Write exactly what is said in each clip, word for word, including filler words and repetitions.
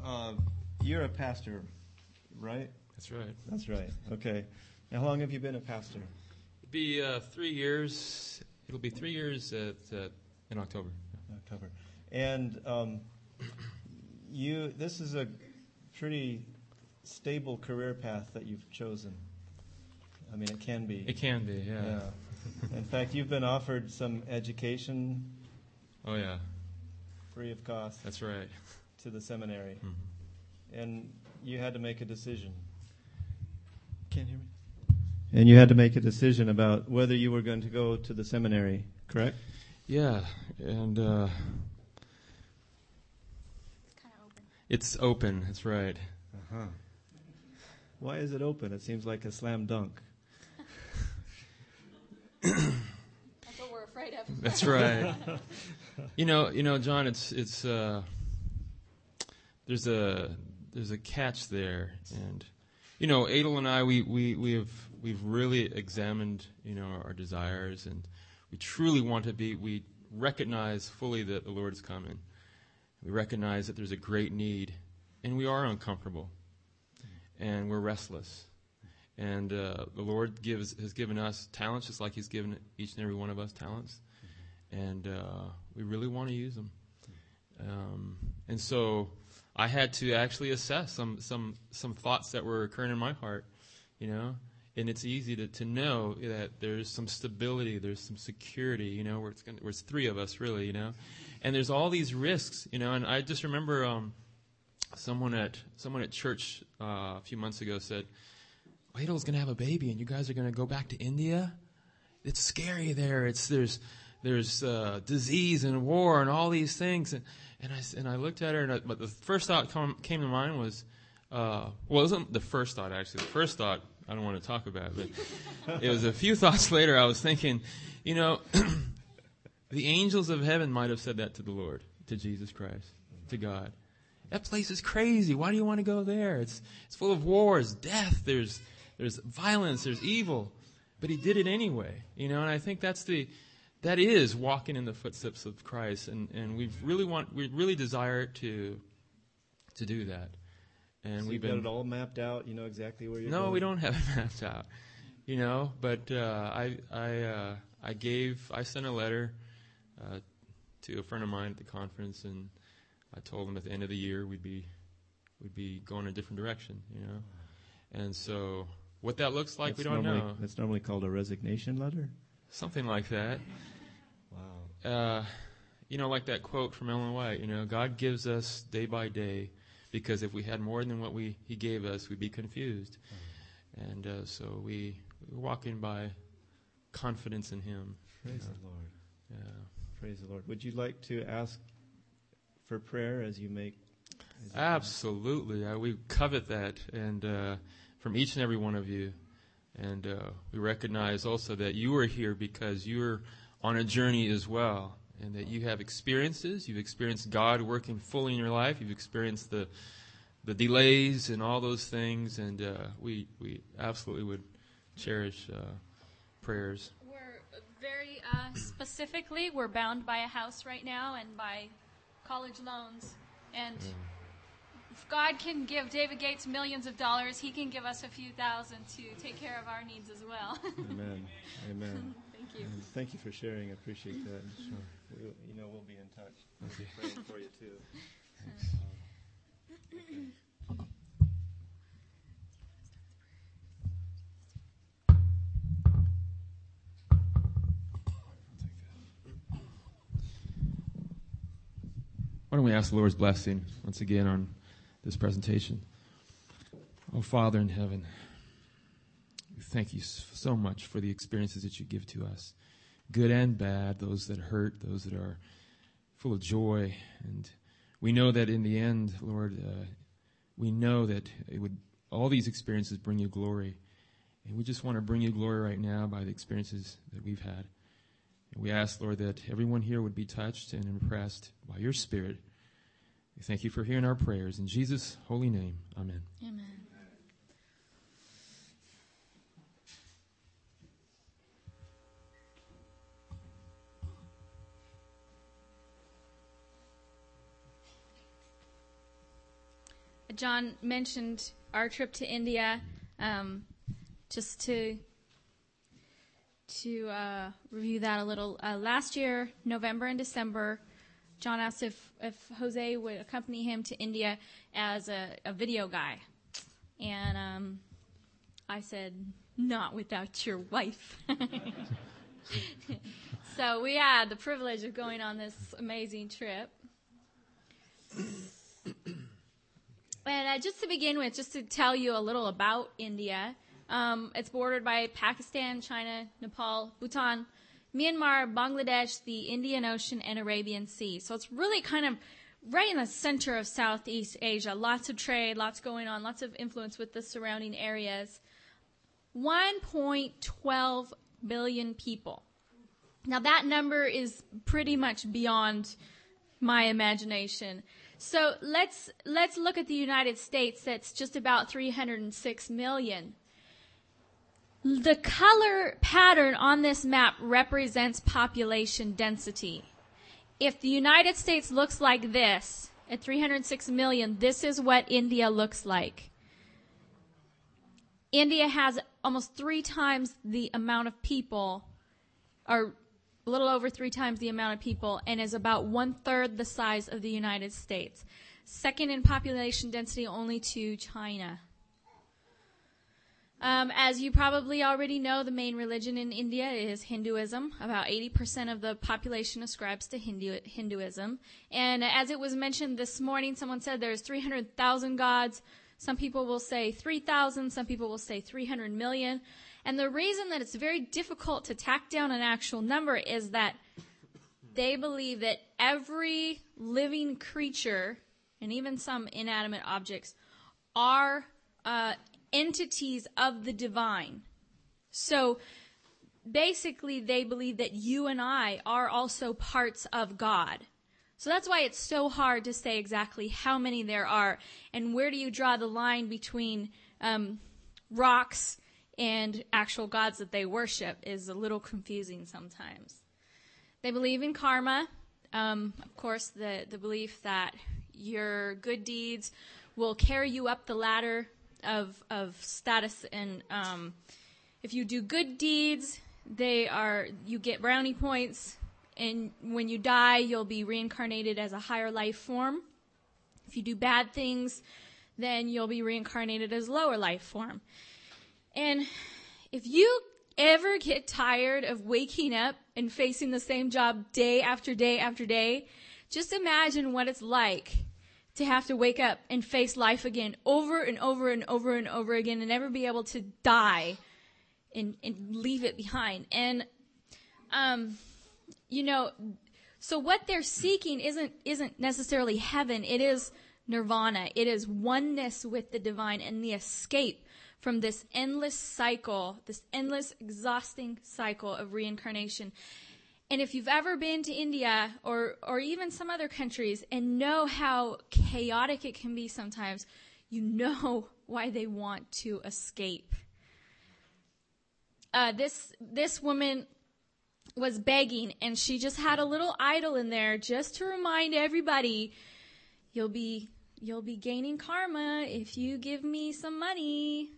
uh, you're a pastor, right? That's right. That's right. Okay. Now, how long have you been a pastor? It'll be uh, three years. It'll be three years at, uh, in October. October. And um, you, this is a pretty stable career path that you've chosen. I mean, it can be. It can be, yeah. Yeah. In fact, you've been offered some education. Oh, yeah. Free of cost. That's right. To the seminary. Mm-hmm. And you had to make a decision. Can't hear me? And you had to make a decision about whether you were going to go to the seminary, correct? Yeah, and uh, it's kind of open. It's open, that's right. Uh-huh. Why is it open? It seems like a slam dunk. That's what we're afraid of. That's right. You know, you know, John. It's it's uh, there's a there's a catch there, and you know, Adel and I, we we we have we've really examined, you know, our desires, and we truly want to be. We recognize fully that the Lord is coming. We recognize that there's a great need, and we are uncomfortable, and we're restless. And uh, the Lord gives has given us talents, just like He's given each and every one of us talents. And uh, we really want to use them. Um, and so I had to actually assess some some some thoughts that were occurring in my heart, you know. And it's easy to, to know that there's some stability, there's some security, you know, where it's gonna, where it's three of us really, you know. And there's all these risks, you know. And I just remember um, someone at someone at church uh, a few months ago said, Adel's going to have a baby, and you guys are going to go back to India? It's scary there. It's there's there's uh, disease and war and all these things. And and I and I looked at her, and I, but the first thought come, came to mind was, uh, well, it wasn't the first thought actually. The first thought I don't want to talk about, but it was a few thoughts later. I was thinking, you know, the angels of heaven might have said that to the Lord, to Jesus Christ, to God. That place is crazy. Why do you want to go there? It's it's full of wars, death. There's There's violence, there's evil, but He did it anyway, you know. And I think that's the, that is walking in the footsteps of Christ, and, and we really want, we really desire to, to do that. And so we've you've been, got it all mapped out. You know exactly where you're no, going. No, we don't have it mapped out, you know. But uh, I, I, uh, I gave, I sent a letter uh, to a friend of mine at the conference, and I told him at the end of the year we'd be, we'd be going a different direction, you know. And so. What that looks like, that's we don't normally, know. That's normally called a resignation letter? Something like that. Wow. Uh, you know, like that quote from Ellen White, you know, God gives us day by day, because if we had more than what we He gave us, we'd be confused. Mm-hmm. And uh, so we, we're walking by confidence in Him. Praise you know? the Lord. Yeah. Praise the Lord. Would you like to ask for prayer as you make... As you Absolutely. I, we covet that, and... Uh, from each and every one of you. And uh, we recognize also that you are here because you're on a journey as well, and that you have experiences. You've experienced God working fully in your life. You've experienced the the delays and all those things, and uh, we, we absolutely would cherish uh, prayers. We're very uh, specifically, we're bound by a house right now and by college loans. And... Mm. If God can give David Gates millions of dollars, He can give us a few thousand to take care of our needs as well. Amen. Amen. Thank you. And thank you for sharing. I appreciate that. Sure. We, you know, we'll be in touch. We'll be praying for you, too. Thanks. Um, okay. Why don't we ask the Lord's blessing once again on this presentation. Oh, Father in heaven, we thank you so much for the experiences that you give to us, good and bad, those that hurt, those that are full of joy. And we know that in the end, Lord, uh, we know that it would all these experiences bring you glory. And we just want to bring you glory right now by the experiences that we've had. And we ask, Lord, that everyone here would be touched and impressed by your Spirit. We thank you for hearing our prayers. In Jesus' holy name, amen. Amen. John mentioned our trip to India. Um, just to to uh, review that a little, uh, last year, November and December, John asked if, if Jose would accompany him to India as a, a video guy. And um, I said, not without your wife. So we had the privilege of going on this amazing trip. And uh, just to begin with, just to tell you a little about India, um, it's bordered by Pakistan, China, Nepal, Bhutan, Myanmar, Bangladesh, the Indian Ocean, and Arabian Sea. So it's really kind of right in the center of Southeast Asia. Lots of trade, lots going on, lots of influence with the surrounding areas. one point one two billion people. Now that number is pretty much beyond my imagination. So let's let's look at the United States. That's just about three hundred six million. The color pattern on this map represents population density. If the United States looks like this at three hundred six million, this is what India looks like. India has almost three times the amount of people, or a little over three times the amount of people, and is about one-third the size of the United States. Second in population density only to China. Um, as you probably already know, the main religion in India is Hinduism. About eighty percent of the population ascribes to Hindu- Hinduism. And as it was mentioned this morning, someone said there's three hundred thousand gods. Some people will say three thousand. Some people will say three hundred million. And the reason that it's very difficult to tack down an actual number is that they believe that every living creature, and even some inanimate objects, are uh, entities of the divine. So basically they believe that you and I are also parts of God. So that's why it's so hard to say exactly how many there are and where do you draw the line between um, rocks and actual gods that they worship is a little confusing sometimes. They believe in karma. Um, of course, the, the belief that your good deeds will carry you up the ladder of of status, and um, if you do good deeds, they are you get brownie points, and when you die, you'll be reincarnated as a higher life form. If you do bad things, then you'll be reincarnated as lower life form. And if you ever get tired of waking up and facing the same job day after day after day, just imagine what it's like to have to wake up and face life again over and over and over and over again and never be able to die and, and leave it behind. And, um, you know, so what they're seeking isn't, isn't necessarily heaven. It is nirvana. It is oneness with the divine and the escape from this endless cycle, this endless exhausting cycle of reincarnation. And if you've ever been to India or, or even some other countries and know how chaotic it can be sometimes, you know why they want to escape. Uh, this, this woman was begging, and she just had a little idol in there just to remind everybody, you'll be, you'll be gaining karma if you give me some money.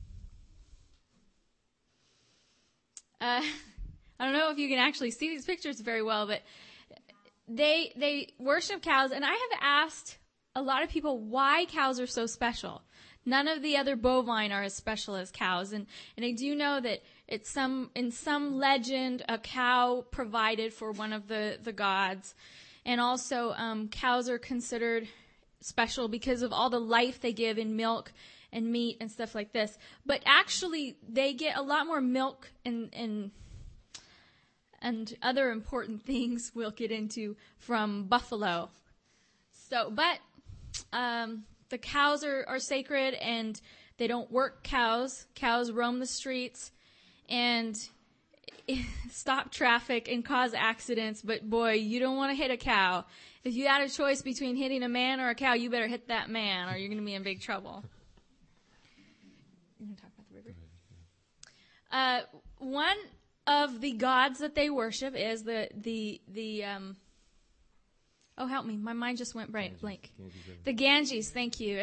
Uh, I don't know if you can actually see these pictures very well, but they they worship cows, and I have asked a lot of people why cows are so special. None of the other bovine are as special as cows, and, and I do know that it's some in some legend a cow provided for one of the, the gods, and also um, cows are considered special because of all the life they give in milk and meat and stuff like this. But actually, they get a lot more milk and and and other important things we'll get into from buffalo. So, but um, the cows are, are sacred, and they don't work cows. Cows roam the streets and stop traffic and cause accidents. But boy, you don't want to hit a cow. If you had a choice between hitting a man or a cow, you better hit that man, or you're going to be in big trouble. You want to talk about the river? Uh, one of the gods that they worship is the the the um. Oh, help me! My mind just went blank. Blank. The Ganges. Thank you. It's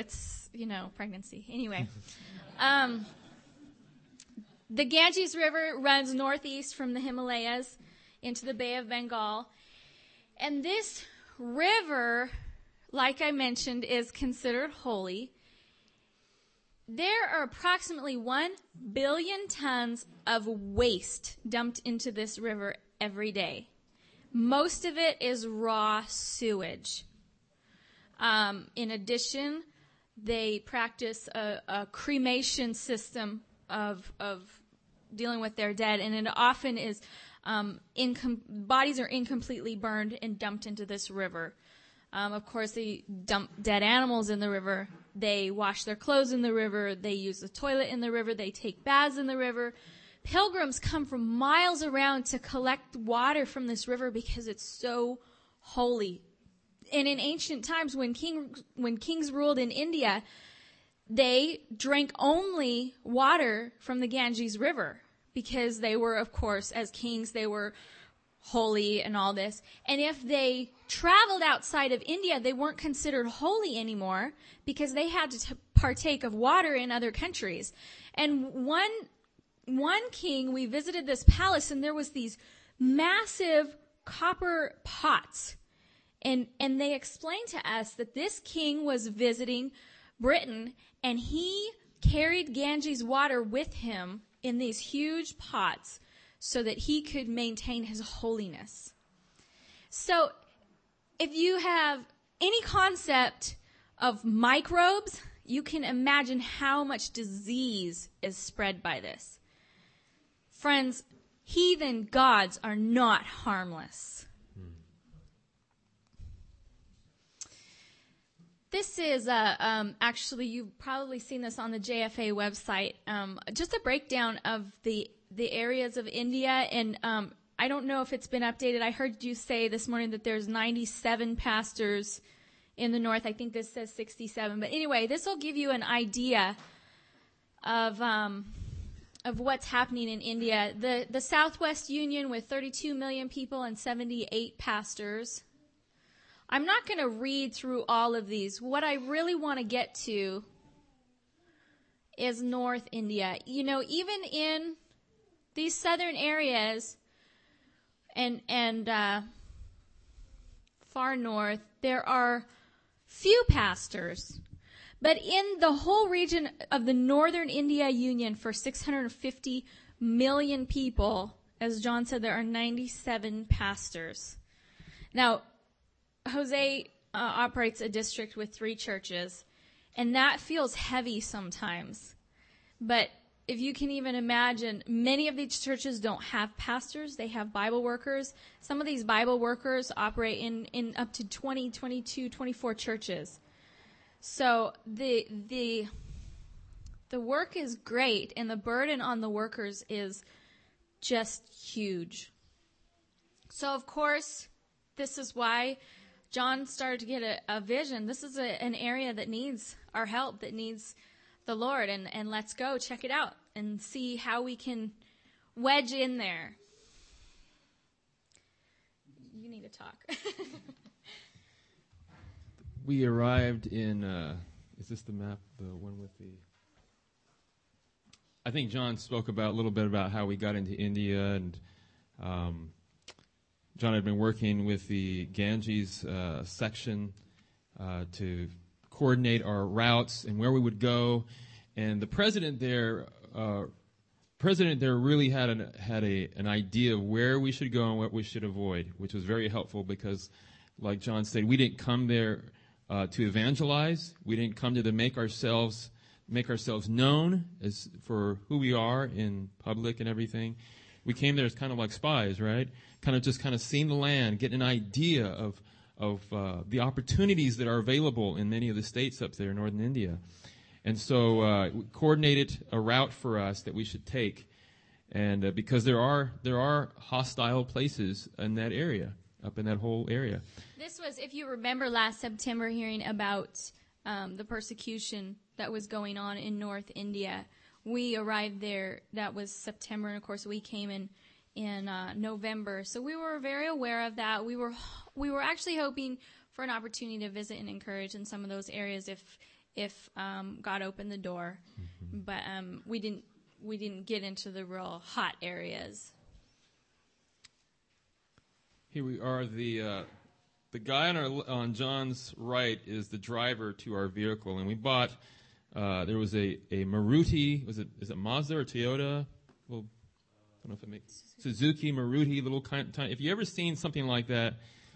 you know, pregnancy. Anyway, um, the Ganges River runs northeast from the Himalayas into the Bay of Bengal. And this river, like I mentioned, is considered holy. There are approximately one billion tons of waste dumped into this river every day. Most of it is raw sewage. Um, in addition, they practice a, a cremation system of of dealing with their dead, and it often is um, incom- bodies are incompletely burned and dumped into this river. Um, of course, they dump dead animals in the river. They wash their clothes in the river. They use the toilet in the river. They take baths in the river. Pilgrims come from miles around to collect water from this river because it's so holy. And in ancient times, when king when kings ruled in India, they drank only water from the Ganges River because they were, of course, as kings, they were holy and all this. And if they traveled outside of India, they weren't considered holy anymore because they had to t- partake of water in other countries. And one one king, we visited this palace, and there was these massive copper pots. And and they explained to us that this king was visiting Britain, and he carried Ganges water with him in these huge pots so that he could maintain his holiness. So if you have any concept of microbes, you can imagine how much disease is spread by this. Friends, heathen gods are not harmless. This is uh, um, actually, you've probably seen this on the J F A website, um, just a breakdown of the the areas of India. And um, I don't know if it's been updated. I heard you say this morning that there's ninety-seven pastors in the north. I think this says sixty-seven. But anyway, this will give you an idea of um, of what's happening in India. The, the Southwest Union with thirty-two million people and seventy-eight pastors. I'm not going to read through all of these. What I really want to get to is North India. You know, even in these southern areas and and uh, far north, there are few pastors. But in the whole region of the Northern India Union, for six hundred fifty million people, as John said, there are ninety-seven pastors. Now, Jose uh, operates a district with three churches, and that feels heavy sometimes. But if you can even imagine, many of these churches don't have pastors. They have Bible workers. Some of these Bible workers operate in, in up to twenty, twenty-two, twenty-four churches. So the the the work is great, and the burden on the workers is just huge. So, of course, this is why John started to get a, a vision. This is a, an area that needs our help, that needs the Lord, and, and let's go check it out and see how we can wedge in there. You need to talk. We arrived in, uh, is this the map, the one with the, I think John spoke about a little bit about how we got into India, and um, John had been working with the Ganges uh, section uh, to coordinate our routes and where we would go. And the president there, uh, president there really had an had a an idea of where we should go and what we should avoid, which was very helpful because, like John said, we didn't come there uh, to evangelize. We didn't come there to make ourselves make ourselves known as for who we are in public and everything. We came there as kind of like spies, right? Kind of just kind of seeing the land, getting an idea of of uh, the opportunities that are available in many of the states up there in northern India. And so uh, we coordinated a route for us that we should take, and uh, because there are there are hostile places in that area, up in that whole area. This was, if you remember last September, hearing about um, the persecution that was going on in North India. We arrived there, that was September, and of course we came in in uh, November. So we were very aware of that. We were we were actually hoping for an opportunity to visit and encourage in some of those areas if if um, God opened the door, mm-hmm. but um, we didn't we didn't get into the real hot areas. Here we are. The uh, the guy on our on John's right is the driver to our vehicle, and we bought. Uh, there was a, a Maruti. Was it is it Mazda or Toyota? Well, I don't know if it makes Suzuki Maruti. Little kind. Of, if you ever seen something like that,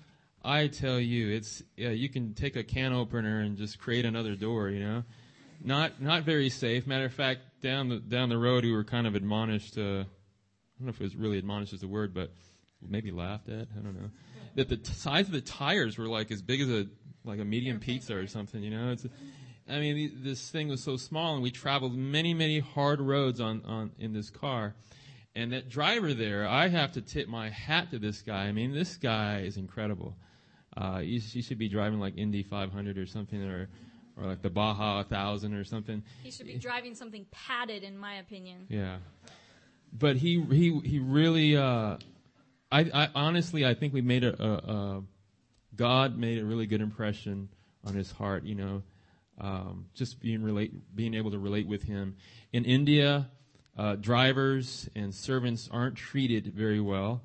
I tell you, it's yeah, you can take a can opener and just create another door. You know, not not very safe. Matter of fact, down the down the road, we were kind of admonished. Uh, I don't know if it was really admonished as a word, but maybe laughed at. I don't know. That the t- size of the tires were like as big as a like a medium pizza or something. You know, it's. I mean, this thing was so small, and we traveled many, many hard roads on, on in this car. And that driver there, I have to tip my hat to this guy. I mean, this guy is incredible. Uh, he, he should be driving like Indy five hundred or something, or or like the Baja one thousand or something. He should be driving something padded, in my opinion. Yeah, but he he he really. Uh, I, I honestly, I think we made a, a, a God made a really good impression on his heart. You know. Um, just being relate, being able to relate with him. In India, uh, drivers and servants aren't treated very well.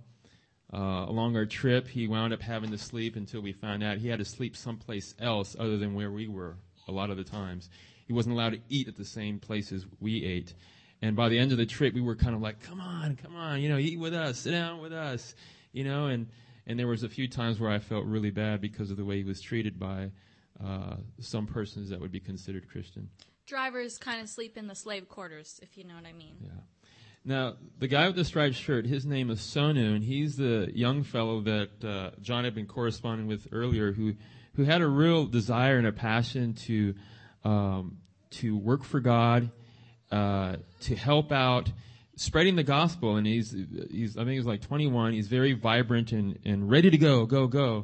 Uh, along our trip, he wound up having to sleep until we found out he had to sleep someplace else other than where we were a lot of the times. He wasn't allowed to eat at the same places we ate. And by the end of the trip, we were kind of like, come on, come on, you know, eat with us, sit down with us, you know. And, and there was a few times where I felt really bad because of the way he was treated by Uh, some persons that would be considered Christian. Drivers kind of sleep in the slave quarters, if you know what I mean. Yeah. Now, the guy with the striped shirt, his name is Sonu, and he's the young fellow that uh, John had been corresponding with earlier, who who had a real desire and a passion to um, to work for God, uh, to help out, spreading the gospel. And he's he's I think he's like twenty-one. He's very vibrant and and ready to go, go, go.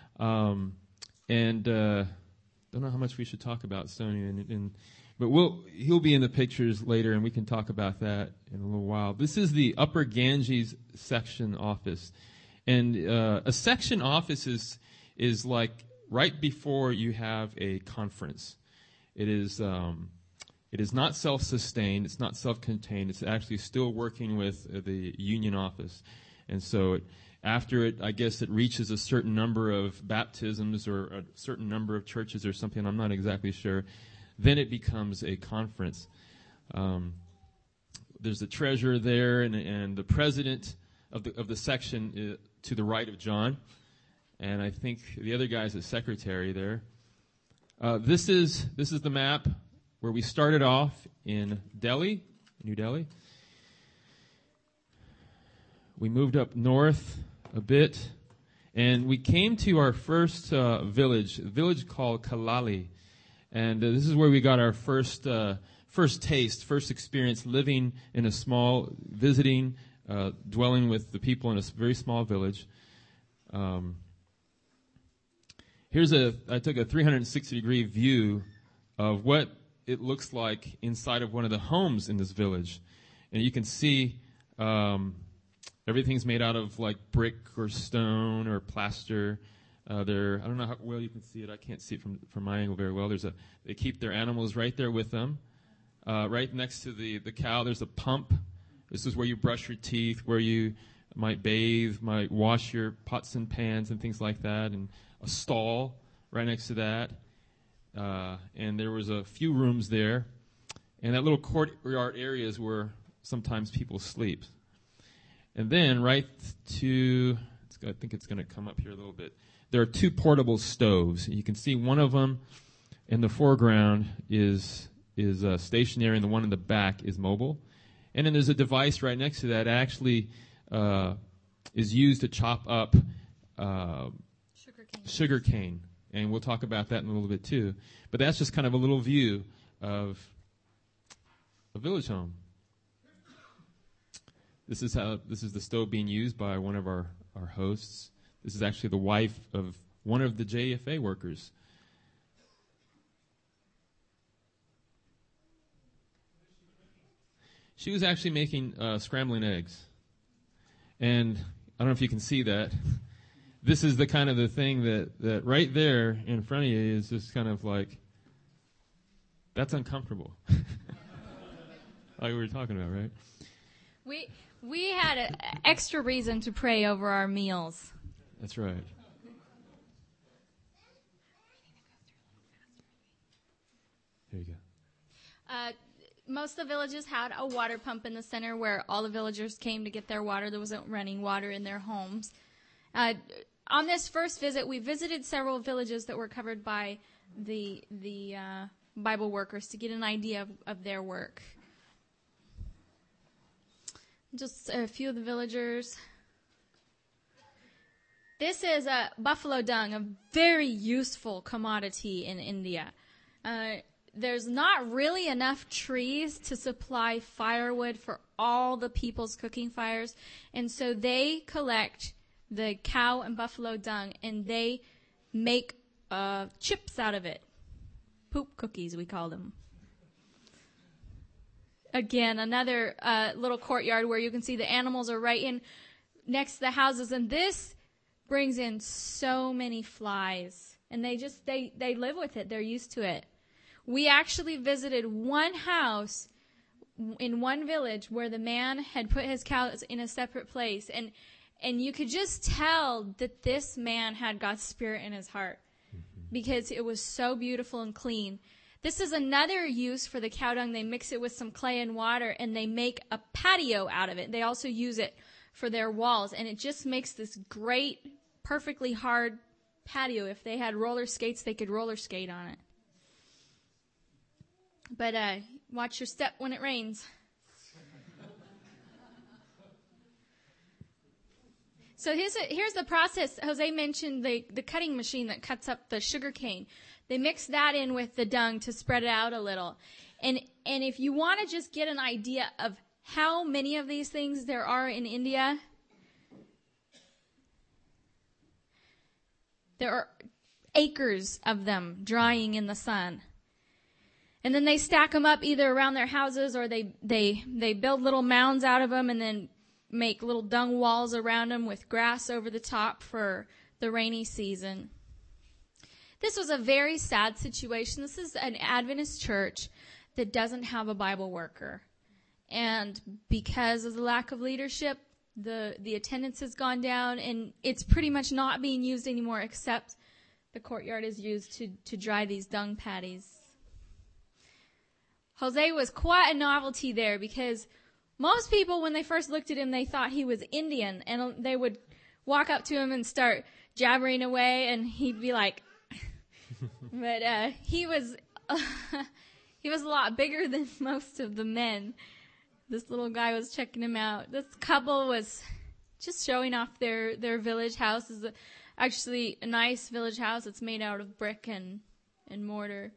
Um, and uh, don't know how much we should talk about Sony, and, and but we'll he'll be in the pictures later, and we can talk about that in a little while. This is the Upper Ganges section office, and uh, a section office is is like right before you have a conference. It is um, it is not self-sustained. It's not self-contained. It's actually still working with uh, the union office, and so. It, After it, I guess it reaches a certain number of baptisms or a certain number of churches or something, I'm not exactly sure, then it becomes a conference. Um, there's the treasurer there and, and the president of the of the section uh, to the right of John, and I think the other guy is the secretary there. Uh, this is this is the map where we started off in Delhi, New Delhi. We moved up north a bit, and we came to our first uh, village, a village called Kalali, and uh, this is where we got our first uh, first taste, first experience living in a small, visiting, uh, dwelling with the people in a very small village. Um, here's a I took a three hundred sixty degree view of what it looks like inside of one of the homes in this village, and you can see. Um, Everything's made out of like brick or stone or plaster. Uh, they're, I don't know how well you can see it. I can't see it from, from my angle very well. There's a, they keep their animals right there with them. Uh, right next to the, the cow, there's a pump. This is where you brush your teeth, where you might bathe, might wash your pots and pans and things like that. And a stall right next to that. Uh, and there was a few rooms there. And that little courtyard area is where sometimes people sleep. And then right to, it's, I think it's going to come up here a little bit. There are two portable stoves. You can see one of them in the foreground is is uh, stationary, and the one in the back is mobile. And then there's a device right next to that actually uh, is used to chop up uh, sugar cane. sugar cane. And we'll talk about that in a little bit too. But that's just kind of a little view of a village home. This is how this is the stove being used by one of our, our hosts. This is actually the wife of one of the J F A workers. She was actually making uh, scrambling eggs. And I don't know if you can see that. This is the kind of the thing that, that right there in front of you is just kind of like That's uncomfortable. Like we were talking about, right? We we had an extra reason to pray over our meals. That's right. Here you go. Uh, most of the villages had a water pump in the center where all the villagers came to get their water. There wasn't running water in their homes. Uh, on this first visit, we visited several villages that were covered by the the uh, Bible workers to get an idea of, of their work. Just a few of the villagers. This is a buffalo dung, a very useful commodity in India. Uh, there's not really enough trees to supply firewood for all the people's cooking fires, and so they collect the cow and buffalo dung, and they make uh, chips out of it. Poop cookies, we call them. Again, another uh, little courtyard where you can see the animals are right in next to the houses, and this brings in so many flies, and they just they they live with it. They're used to it. We actually visited one house in one village where the man had put his cows in a separate place, and and you could just tell that this man had God's Spirit in his heart because it was so beautiful and clean. This is another use for the cow dung. They mix it with some clay and water, and they make a patio out of it. They also use it for their walls, and it just makes this great, perfectly hard patio. If they had roller skates, they could roller skate on it. But uh, watch your step when it rains. So here's, a, here's the process. Jose mentioned the, the cutting machine that cuts up the sugar cane. They mix that in with the dung to spread it out a little. And and if you want to just get an idea of how many of these things there are in India, there are acres of them drying in the sun. And then they stack them up either around their houses, or they, they, they build little mounds out of them and then make little dung walls around them with grass over the top for the rainy season. This was a very sad situation. This is an Adventist church that doesn't have a Bible worker. And because of the lack of leadership, the, the attendance has gone down, and it's pretty much not being used anymore, except the courtyard is used to, to dry these dung patties. Jose was quite a novelty there because most people, when they first looked at him, they thought he was Indian, and they would walk up to him and start jabbering away, and he'd be like, but uh, he was uh, he was a lot bigger than most of the men. This little guy was checking him out. This couple was just showing off their, their village house. It's actually a nice village house. It's made out of brick and, and mortar.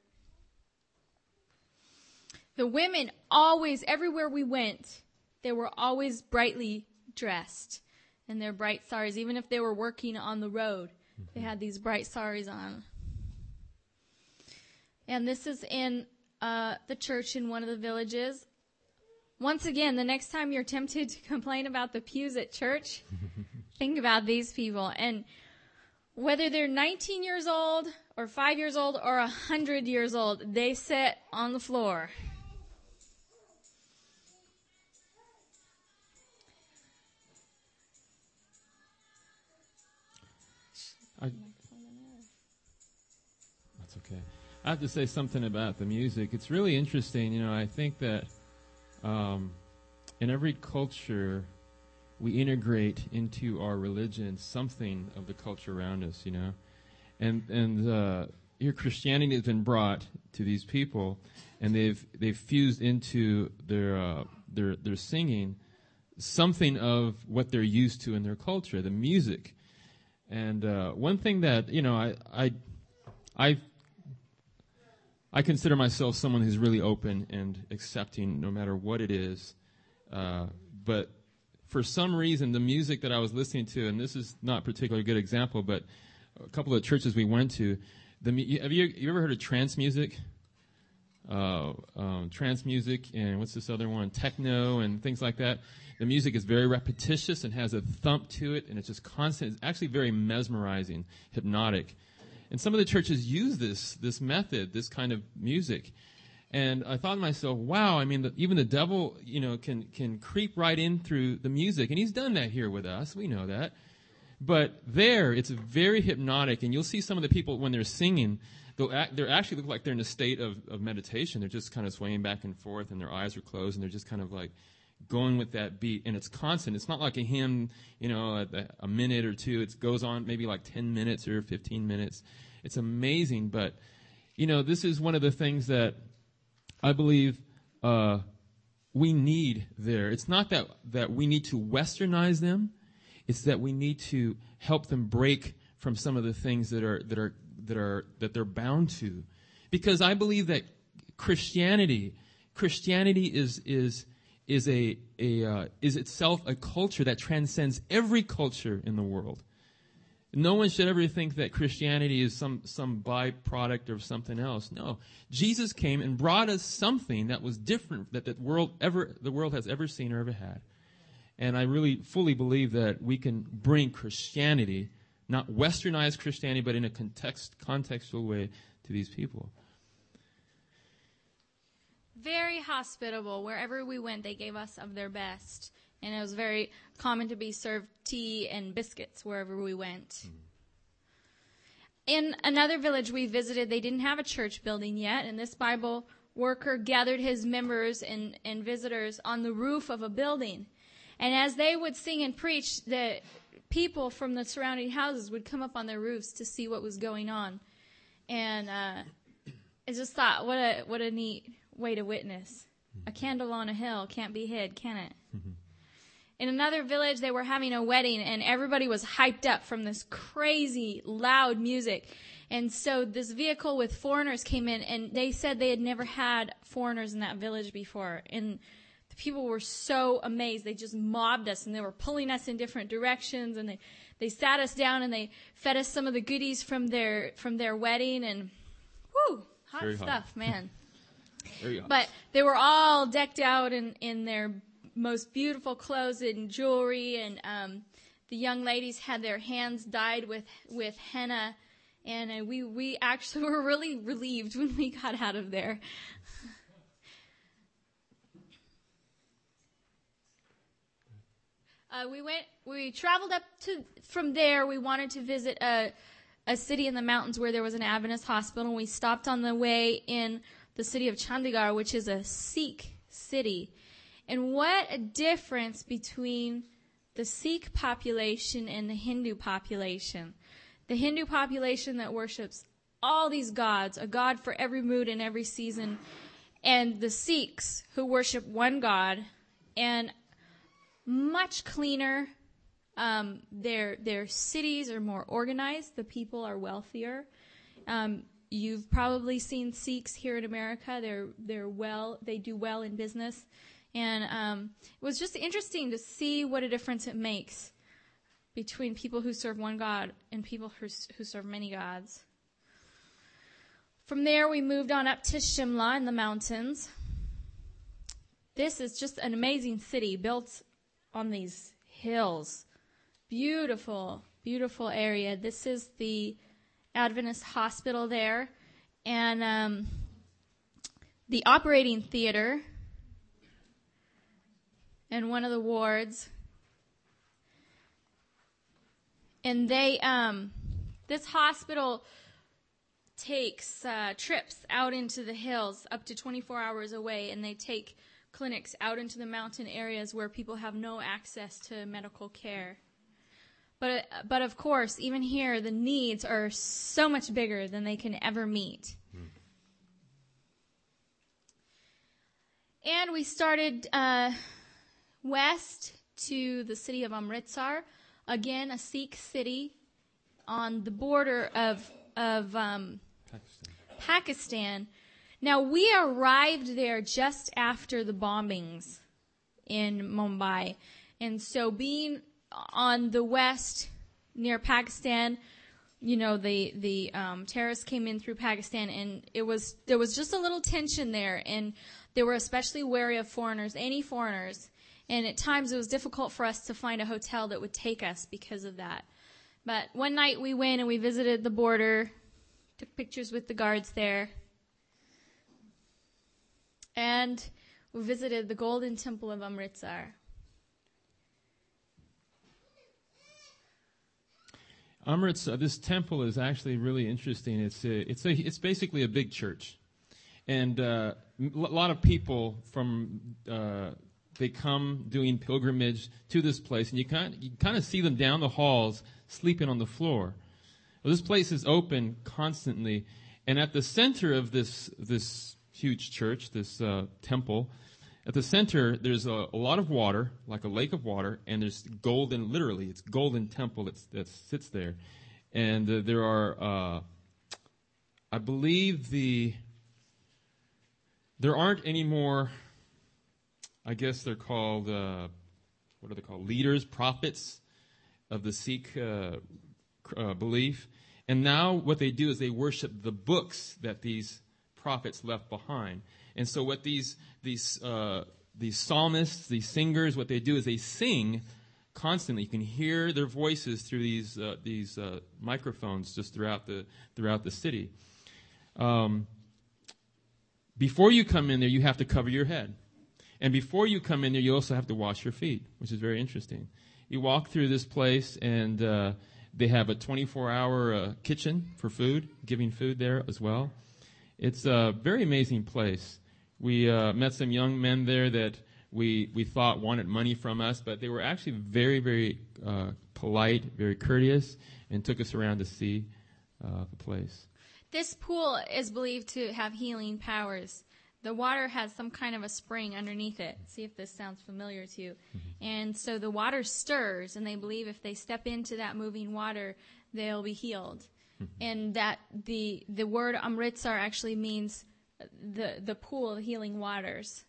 The women always, everywhere we went, they were always brightly dressed in their bright saris. Even if they were working on the road, they had these bright saris on. And this is in uh, the church in one of the villages. Once again, the next time you're tempted to complain about the pews at church, think about these people. And whether they're nineteen years old or five years old or one hundred years old, they sit on the floor. I, that's okay. I have to say something about the music. It's really interesting. You know, I think that um, in every culture, we integrate into our religion something of the culture around us, you know. And and uh, here Christianity has been brought to these people, and they've they've fused into their uh, their their singing something of what they're used to in their culture, the music. And uh, one thing that, you know, I I I I consider myself someone who's really open and accepting no matter what it is. Uh, but for some reason, the music that I was listening to, and this is not a particularly good example, but a couple of churches we went to, the have you, you ever heard of trance music? Uh, um, trance music and what's this other one? Techno and things like that. The music is very repetitious and has a thump to it, and it's just constant. It's actually very mesmerizing, hypnotic. And some of the churches use this this method, this kind of music. And I thought to myself, wow, I mean, the, even the devil, you know, can, can creep right in through the music. And he's done that here with us. We know that. But there, it's very hypnotic. And you'll see some of the people, when they're singing, they'll act, they actually look like they're in a state of, of meditation. They're just kind of swaying back and forth, and their eyes are closed, and they're just kind of like going with that beat. And it's constant. It's not like a hymn, you know, a, a minute or two. It goes on maybe like ten minutes or fifteen minutes. It's amazing. But, you know, this is one of the things that I believe uh, we need there. It's not that, that we need to westernize them. It's that we need to help them break from some of the things that are that are that are that they're bound to. Because I believe that Christianity, Christianity is is is a a uh, is itself a culture that transcends every culture in the world. No one should ever think that Christianity is some, some byproduct of something else. No. Jesus came and brought us something that was different that the world ever the world has ever seen or ever had. And I really fully believe that we can bring Christianity, not westernized Christianity, but in a context contextual way to these people. Very hospitable. Wherever we went, they gave us of their best. And it was very common to be served tea and biscuits wherever we went. Mm. In another village we visited, they didn't have a church building yet, and this Bible worker gathered his members and, and visitors on the roof of a building. And as they would sing and preach, the people from the surrounding houses would come up on their roofs to see what was going on. And uh, I just thought, what a what a neat way to witness. Mm-hmm. A candle on a hill can't be hid, can it? Mm-hmm. In another village, they were having a wedding, and everybody was hyped up from this crazy, loud music. And so this vehicle with foreigners came in, and they said they had never had foreigners in that village before. And the people were so amazed. They just mobbed us, and they were pulling us in different directions, and they, they sat us down, and they fed us some of the goodies from their from their wedding. And, whoo, hot Very stuff, hot. man. Very hot. But they were all decked out in, in their most beautiful clothes and jewelry, and um, the young ladies had their hands dyed with, with henna, and uh, we, we actually were really relieved when we got out of there. uh, we went, we traveled up to, from there, we wanted to visit a, a city in the mountains where there was an Adventist hospital, and we stopped on the way in the city of Chandigarh, which is a Sikh city. And what a difference between the Sikh population and the Hindu population. The Hindu population that worships all these gods, a god for every mood and every season, and the Sikhs who worship one god, and much cleaner. Um, their their cities are more organized. The people are wealthier. Um, you've probably seen Sikhs here in America. They're they're well. They do well in business. And um, it was just interesting to see what a difference it makes between people who serve one God and people who, who serve many gods. From there, we moved on up to Shimla in the mountains. This is just an amazing city built on these hills. Beautiful, beautiful area. This is the Adventist hospital there. And um, the operating theater in one of the wards. And they, um, this hospital takes uh, trips out into the hills up to twenty-four hours away, and they take clinics out into the mountain areas where people have no access to medical care. But, but of course, even here, the needs are so much bigger than they can ever meet. Hmm. And we started uh, west to the city of Amritsar, again a Sikh city on the border of of um, Pakistan. Pakistan. Now, we arrived there just after the bombings in Mumbai, and so being on the west near Pakistan, you know, the the um, terrorists came in through Pakistan, and it was there was just a little tension there, and they were especially wary of foreigners, any foreigners. And at times it was difficult for us to find a hotel that would take us because of that. But one night we went and we visited the border, took pictures with the guards there. and we visited the Golden Temple of Amritsar. Amritsar, this temple is actually really interesting. It's a, it's a, it's basically a big church, and uh, a lot of people from uh, they come doing pilgrimage to this place, and you kind you kind of see them down the halls sleeping on the floor. Well, this place is open constantly, and at the center of this this huge church, this uh, temple, at the center there's a, a lot of water, like a lake of water, and there's golden, literally, it's golden temple that's, that sits there, and uh, there are, uh, I believe the there aren't any more. I guess they're called uh, what are they called? Leaders, prophets of the Sikh uh, uh, belief. And now what they do is they worship the books that these prophets left behind. And so what these these uh, these psalmists, these singers, what they do is they sing constantly. You can hear their voices through these uh, these uh, microphones just throughout the throughout the city. Um, before you come in there, you have to cover your head. And before you come in there, you also have to wash your feet, which is very interesting. You walk through this place, and uh, they have a twenty-four hour uh, kitchen for food, giving food there as well. It's a very amazing place. We uh, met some young men there that we we thought wanted money from us, but they were actually very, very uh, polite, very courteous, and took us around to see uh, the place. This pool is believed to have healing powers. The water has some kind of a spring underneath it. See if this sounds familiar to you. Mm-hmm. And so the water stirs, and they believe if they step into that moving water, they'll be healed. Mm-hmm. And that the the word Amritsar actually means the the pool of healing waters.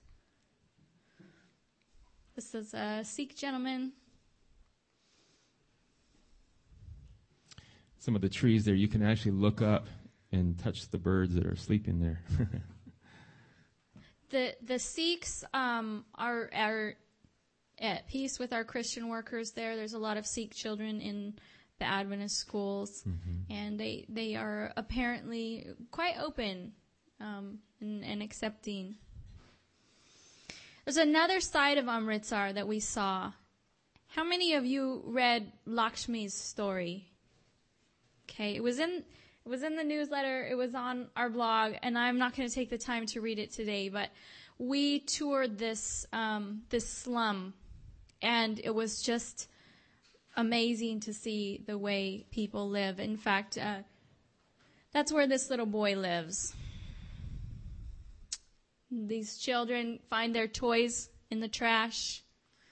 This is a Sikh gentleman. Some of the trees there, you can actually look up and touch the birds that are sleeping there. The the Sikhs um, are are at peace with our Christian workers there. There's a lot of Sikh children in the Adventist schools, mm-hmm. and they they are apparently quite open um, and, and accepting. There's another side of Amritsar that we saw. How many of you read Lakshmi's story? Okay, it was in. It was in the newsletter, it was on our blog, and I'm not going to take the time to read it today, but we toured this um, this slum, and it was just amazing to see the way people live. In fact, uh, that's where this little boy lives. These children find their toys in the trash.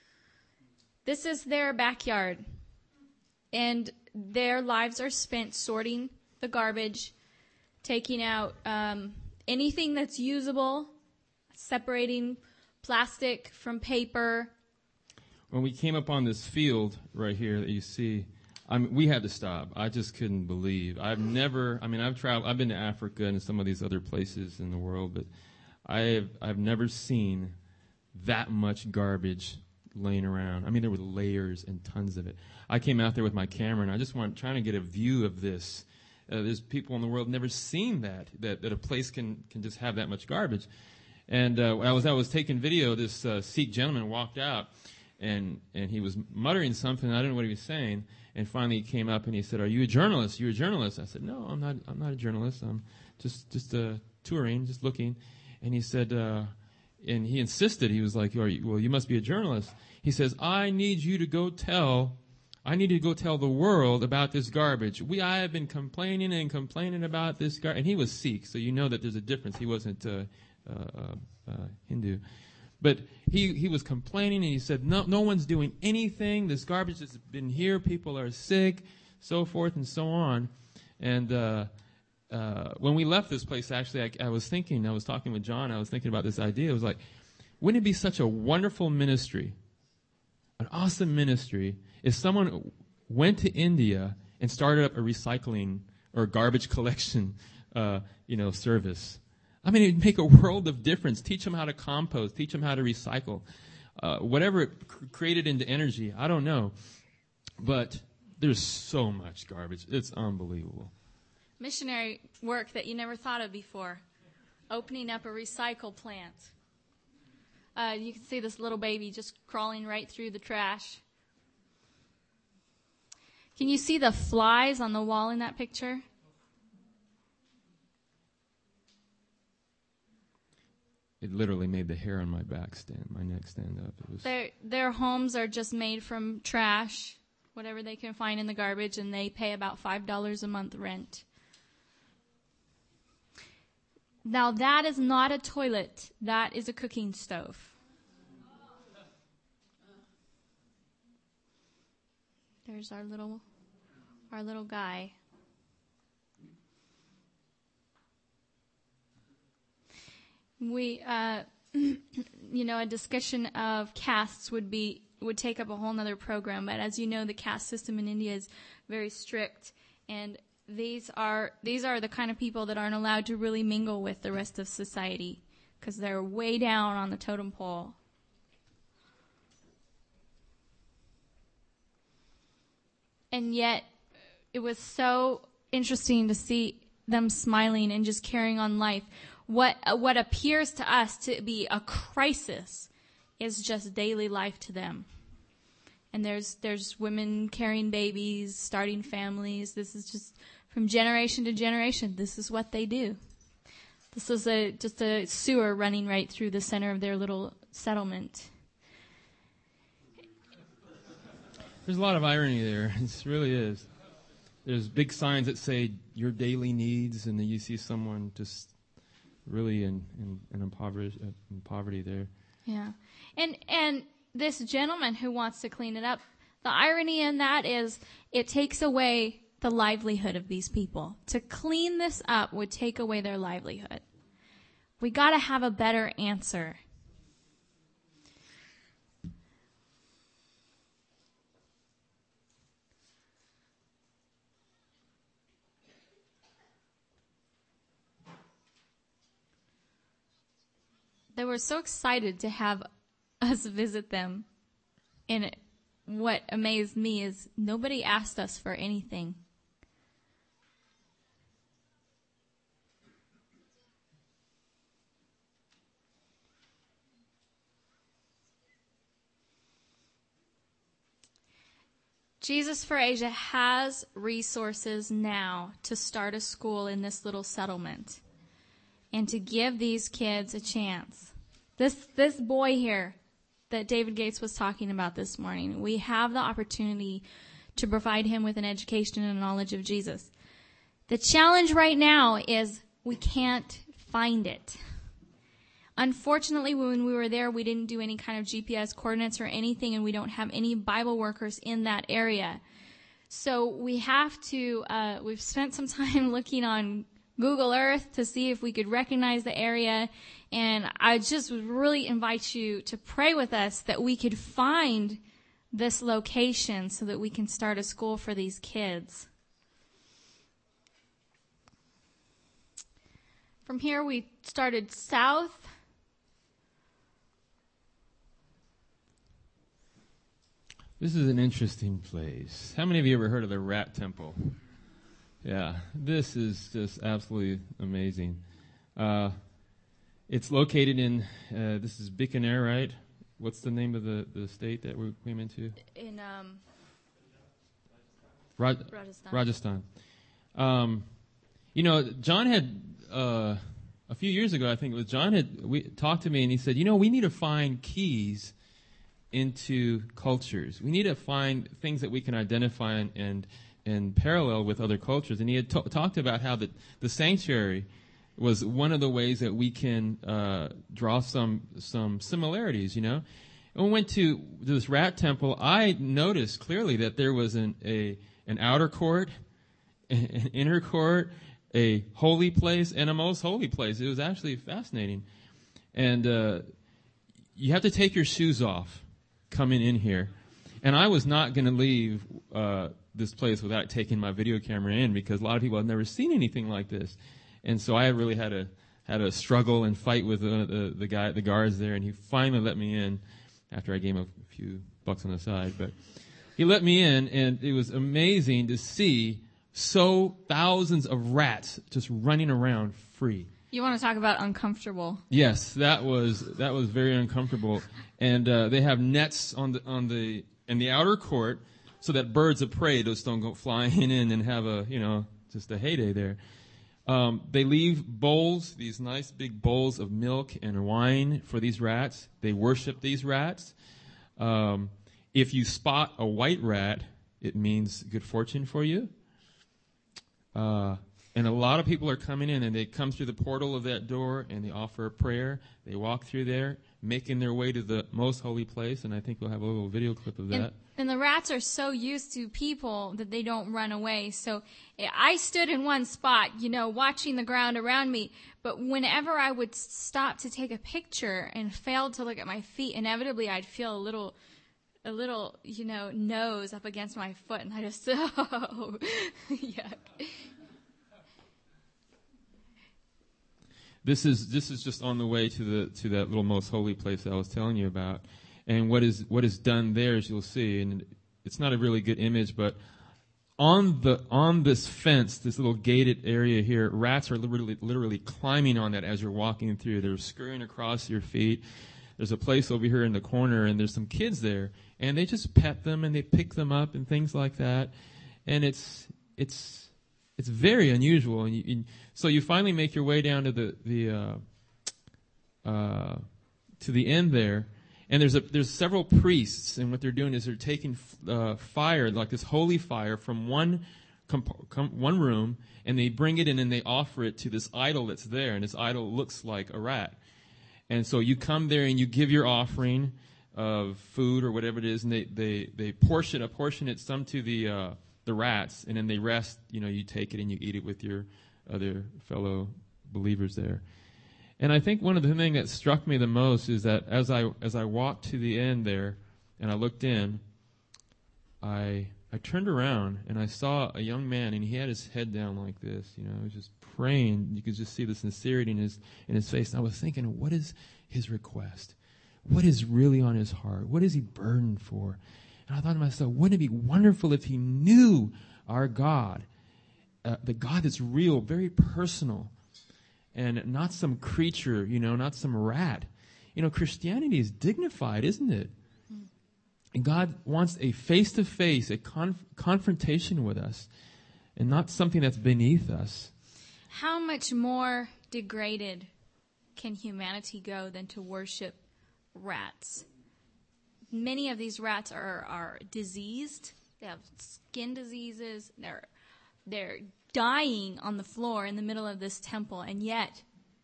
This is their backyard, and their lives are spent sorting the garbage, taking out um, anything that's usable, separating plastic from paper. When we came up on this field right here that you see, I mean, we had to stop. I just couldn't believe. I've never, I mean, I've traveled, I've been to Africa and some of these other places in the world, but I've, I've never seen that much garbage laying around. I mean, there were layers and tons of it. I came out there with my camera, and I just wanted, trying to get a view of this. Uh, there's people in the world never seen that, that, that a place can, can just have that much garbage. And uh, I was I was taking video. This uh, Sikh gentleman walked out, and and he was muttering something. I don't know what he was saying. And finally, he came up and he said, "Are you a journalist? You're a journalist?" I said, "No, I'm not. I'm not a journalist. I'm just just uh, touring, just looking." And he said, uh, and he insisted. He was like, Are you, "Well, you must be a journalist." He says, "I need you to go tell." I need to go tell the world about this garbage. We, I have been complaining and complaining about this garbage. And he was Sikh, so you know that there's a difference. He wasn't uh, uh, uh, Hindu. But he, he was complaining, and he said, no, no one's doing anything. This garbage has been here. People are sick, so forth and so on. And uh, uh, when we left this place, actually, I, I was thinking, I was talking with John, I was thinking about this idea. It was like, wouldn't it be such a wonderful ministry, an awesome ministry, if someone went to India and started up a recycling or garbage collection, uh, you know, service? I mean, it'd make a world of difference. Teach them how to compost. Teach them how to recycle. Uh, whatever it cr- created into energy, I don't know. But there's so much garbage. It's unbelievable. Missionary work that you never thought of before. Opening up a recycle plant. Uh, you can see this little baby just crawling right through the trash. Can you see the flies on the wall in that picture? It literally made the hair on my back stand, my neck stand up. It was Their their homes are just made from trash, whatever they can find in the garbage, and they pay about five dollars a month rent. Now that is not a toilet. That is a cooking stove. There's our little our little guy. We, uh, you know, a discussion of castes would be would take up a whole nother program. But as you know, the caste system in India is very strict, and these are these are the kind of people that aren't allowed to really mingle with the rest of society because they're way down on the totem pole. And yet, it was so interesting to see them smiling and just carrying on life. What what appears to us to be a crisis is just daily life to them. And there's there's women carrying babies, starting families. This is just from generation to generation. This is what they do. This is a just a sewer running right through the center of their little settlement. There's a lot of irony there. It really is. There's big signs that say your daily needs, and then you see someone just really in, in, in, impoverished, uh, in poverty there. Yeah. And and this gentleman who wants to clean it up, the irony in that is it takes away the livelihood of these people. To clean this up would take away their livelihood. We got to have a better answer. They were so excited to have us visit them. And it, what amazed me is nobody asked us for anything. Jesus for Asia has resources now to start a school in this little settlement and to give these kids a chance. This this boy here that David Gates was talking about this morning, we have the opportunity to provide him with an education and a knowledge of Jesus. The challenge right now is we can't find it. Unfortunately, when we were there, we didn't do any kind of G P S coordinates or anything, and we don't have any Bible workers in that area. So we have to, uh, we've spent some time looking on Google Earth to see if we could recognize the area. And I just would really invite you to pray with us that we could find this location so that we can start a school for these kids. From here, we started south. This is an interesting place. How many of you ever heard of the Rat Temple? Yeah, this is just absolutely amazing. Uh, it's located in, uh, this is Bikaner, right? What's the name of the, the state that we came into? In um, Raj- Rajasthan. Rajasthan. Um, you know, John had, uh, a few years ago, I think it was, John had we, talked to me and he said, you know, we need to find keys into cultures. We need to find things that we can identify and, and and parallel with other cultures. And he had t- talked about how the, the sanctuary was one of the ways that we can uh, draw some some similarities, you know. And when we went to this rat temple, I noticed clearly that there was an a an outer court, an inner court, a holy place, and a most holy place. It was actually fascinating. And uh, you have to take your shoes off coming in here. And I was not going to leave uh, this place without taking my video camera in, because a lot of people have never seen anything like this. And so I really had a had a struggle and fight with uh, the the guy, the guards there, and he finally let me in after I gave him a few bucks on the side. But he let me in, and it was amazing to see so thousands of rats just running around free. You want to talk about uncomfortable? Yes, that was that was very uncomfortable. And uh, they have nets on the on the in the outer court so that birds of prey just don't go flying in and have a you know just a heyday there. Um, they leave bowls, these nice big bowls of milk and wine for these rats. They worship these rats. Um, if you spot a white rat, it means good fortune for you. Uh, And a lot of people are coming in, and they come through the portal of that door, and they offer a prayer. They walk through there, making their way to the most holy place, and I think we'll have a little video clip of that. And, and the rats are so used to people that they don't run away. So I stood in one spot, you know, watching the ground around me, but whenever I would stop to take a picture and failed to look at my feet, inevitably I'd feel a little... a little, you know, nose up against my foot, and I just, oh, yuck. This is this is just on the way to the to that little most holy place that I was telling you about, and what is what is done there, as you'll see, and it's not a really good image, but on the on this fence, this little gated area here, rats are literally literally climbing on that as you're walking through. They're scurrying across your feet. There's a place over here in the corner, and there's some kids there, and they just pet them and they pick them up and things like that, and it's it's. It's very unusual, and, you, and so you finally make your way down to the the uh, uh, to the end there, and there's a there's several priests, and what they're doing is they're taking uh, fire, like this holy fire, from one comp- com- one room, and they bring it in and they offer it to this idol that's there, and this idol looks like a rat, and so you come there and you give your offering of food or whatever it is, and they they they portion apportion it some to the uh, the rats, and then they rest, you know, you take it and you eat it with your other fellow believers there. And I think one of the things that struck me the most is that as I as I walked to the end there and I looked in, I I turned around and I saw a young man, and he had his head down like this, you know, he was just praying. You could just see the sincerity in his in his face. And I was thinking, what is his request? What is really on his heart? What is he burdened for? And I thought to myself, wouldn't it be wonderful if he knew our God, uh, the God that's real, very personal, and not some creature, you know, not some rat. You know, Christianity is dignified, isn't it? And God wants a face-to-face, a conf- confrontation with us, and not something that's beneath us. How much more degraded can humanity go than to worship rats? Many of these rats are, are diseased. They have skin diseases. They're they're dying on the floor in the middle of this temple, and yet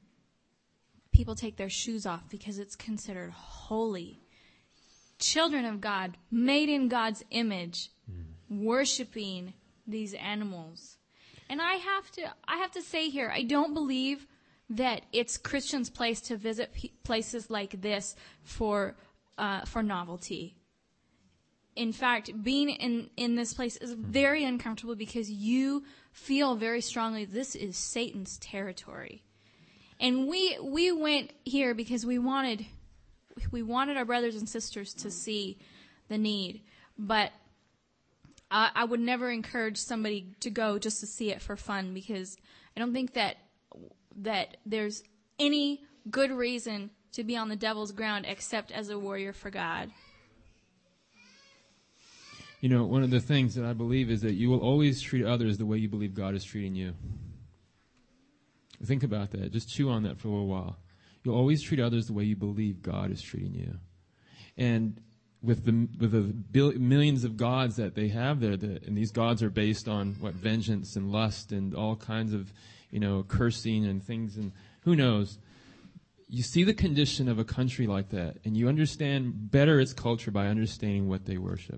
people take their shoes off because it's considered holy. Children of God, made in God's image, mm. worshiping these animals. And I have to I have to say here, I don't believe that it's Christians' place to visit p- places like this for Uh, for novelty. In fact, being in, in this place is very uncomfortable because you feel very strongly this is Satan's territory. And we we went here because we wanted we wanted our brothers and sisters to see the need. But I, I would never encourage somebody to go just to see it for fun, because I don't think that that there's any good reason to be on the devil's ground except as a warrior for God. You know, one of the things that I believe is that you will always treat others the way you believe God is treating you. Think about that. Just chew on that for a little while. You'll always treat others the way you believe God is treating you. And with the with the bil- millions of gods that they have there, the, and these gods are based on, what, vengeance and lust and all kinds of, you know, cursing and things, and who knows. You see the condition of a country like that, and you understand better its culture by understanding what they worship.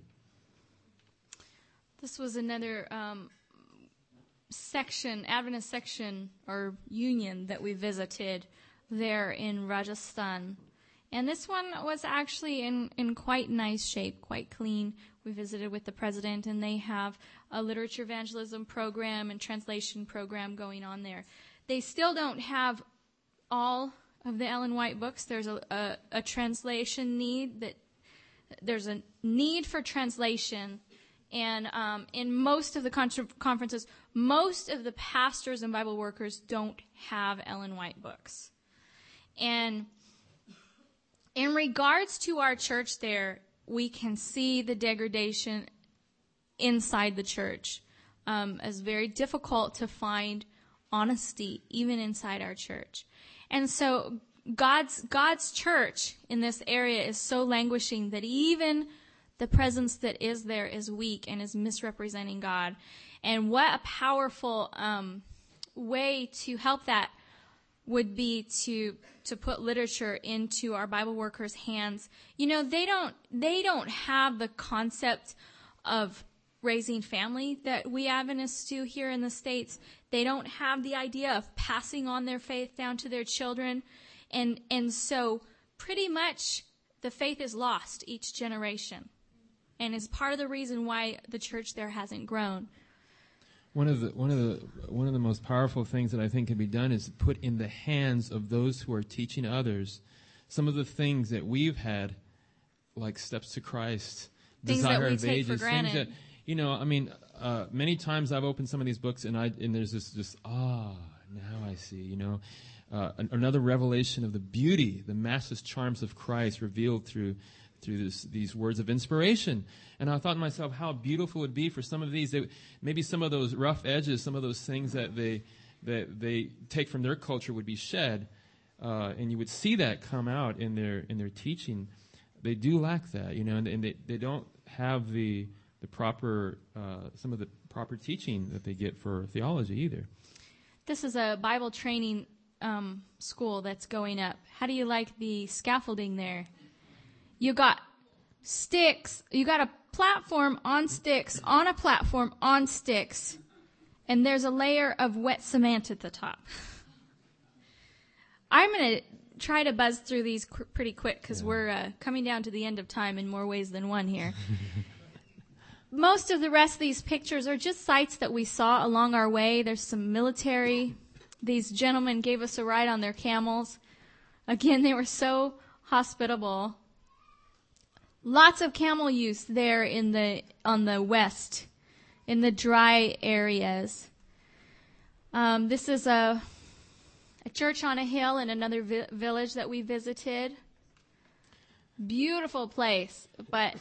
This was another um, section, Adventist section or union that we visited there in Rajasthan. And this one was actually in, in quite nice shape, quite clean. We visited with the president, and they have a literature evangelism program and translation program going on there. They still don't have all of the Ellen White books. There's a, a, a translation need that there's a need for translation, And um, in most of the con- conferences, most of the pastors and Bible workers don't have Ellen White books. And in regards to our church there, we can see the degradation inside the church um, as very difficult to find honesty even inside our church. And so God's God's church in this area is so languishing that even the presence that is there is weak and is misrepresenting God. And what a powerful um, way to help that would be to to put literature into our Bible workers' hands. You know, they don't they don't have the concept of raising family that we Adventists do here in the States. They don't have the idea of passing on their faith down to their children. And and so pretty much the faith is lost each generation. And is part of the reason why the church there hasn't grown. One of the one of the one of the most powerful things that I think can be done is put in the hands of those who are teaching others some of the things that we've had, like Steps to Christ, Things Desire that we of take Ages, for granted. things that, you know, I mean, uh, many times I've opened some of these books and I and there's this just ah, now I see, you know, uh, an, another revelation of the beauty, the matchless charms of Christ revealed through. through this, these words of inspiration. And I thought to myself how beautiful it would be for some of these, they, maybe some of those rough edges, some of those things that they that they take from their culture would be shed, uh, and you would see that come out in their in their teaching. They do lack that, you know, and, and they, they don't have the the proper uh, some of the proper teaching that they get for theology either. This is a Bible training um, school that's going up. How do you like the scaffolding there? You got sticks, you got a platform on sticks, on a platform on sticks, and there's a layer of wet cement at the top. I'm going to try to buzz through these qu- pretty quick because yeah. we're uh, coming down to the end of time in more ways than one here. Most of the rest of these pictures are just sites that we saw along our way. There's some military. These gentlemen gave us a ride on their camels. Again, they were so hospitable. Lots of camel use there in the on the west, in the dry areas. Um, this is a a church on a hill in another vi- village that we visited. Beautiful place, but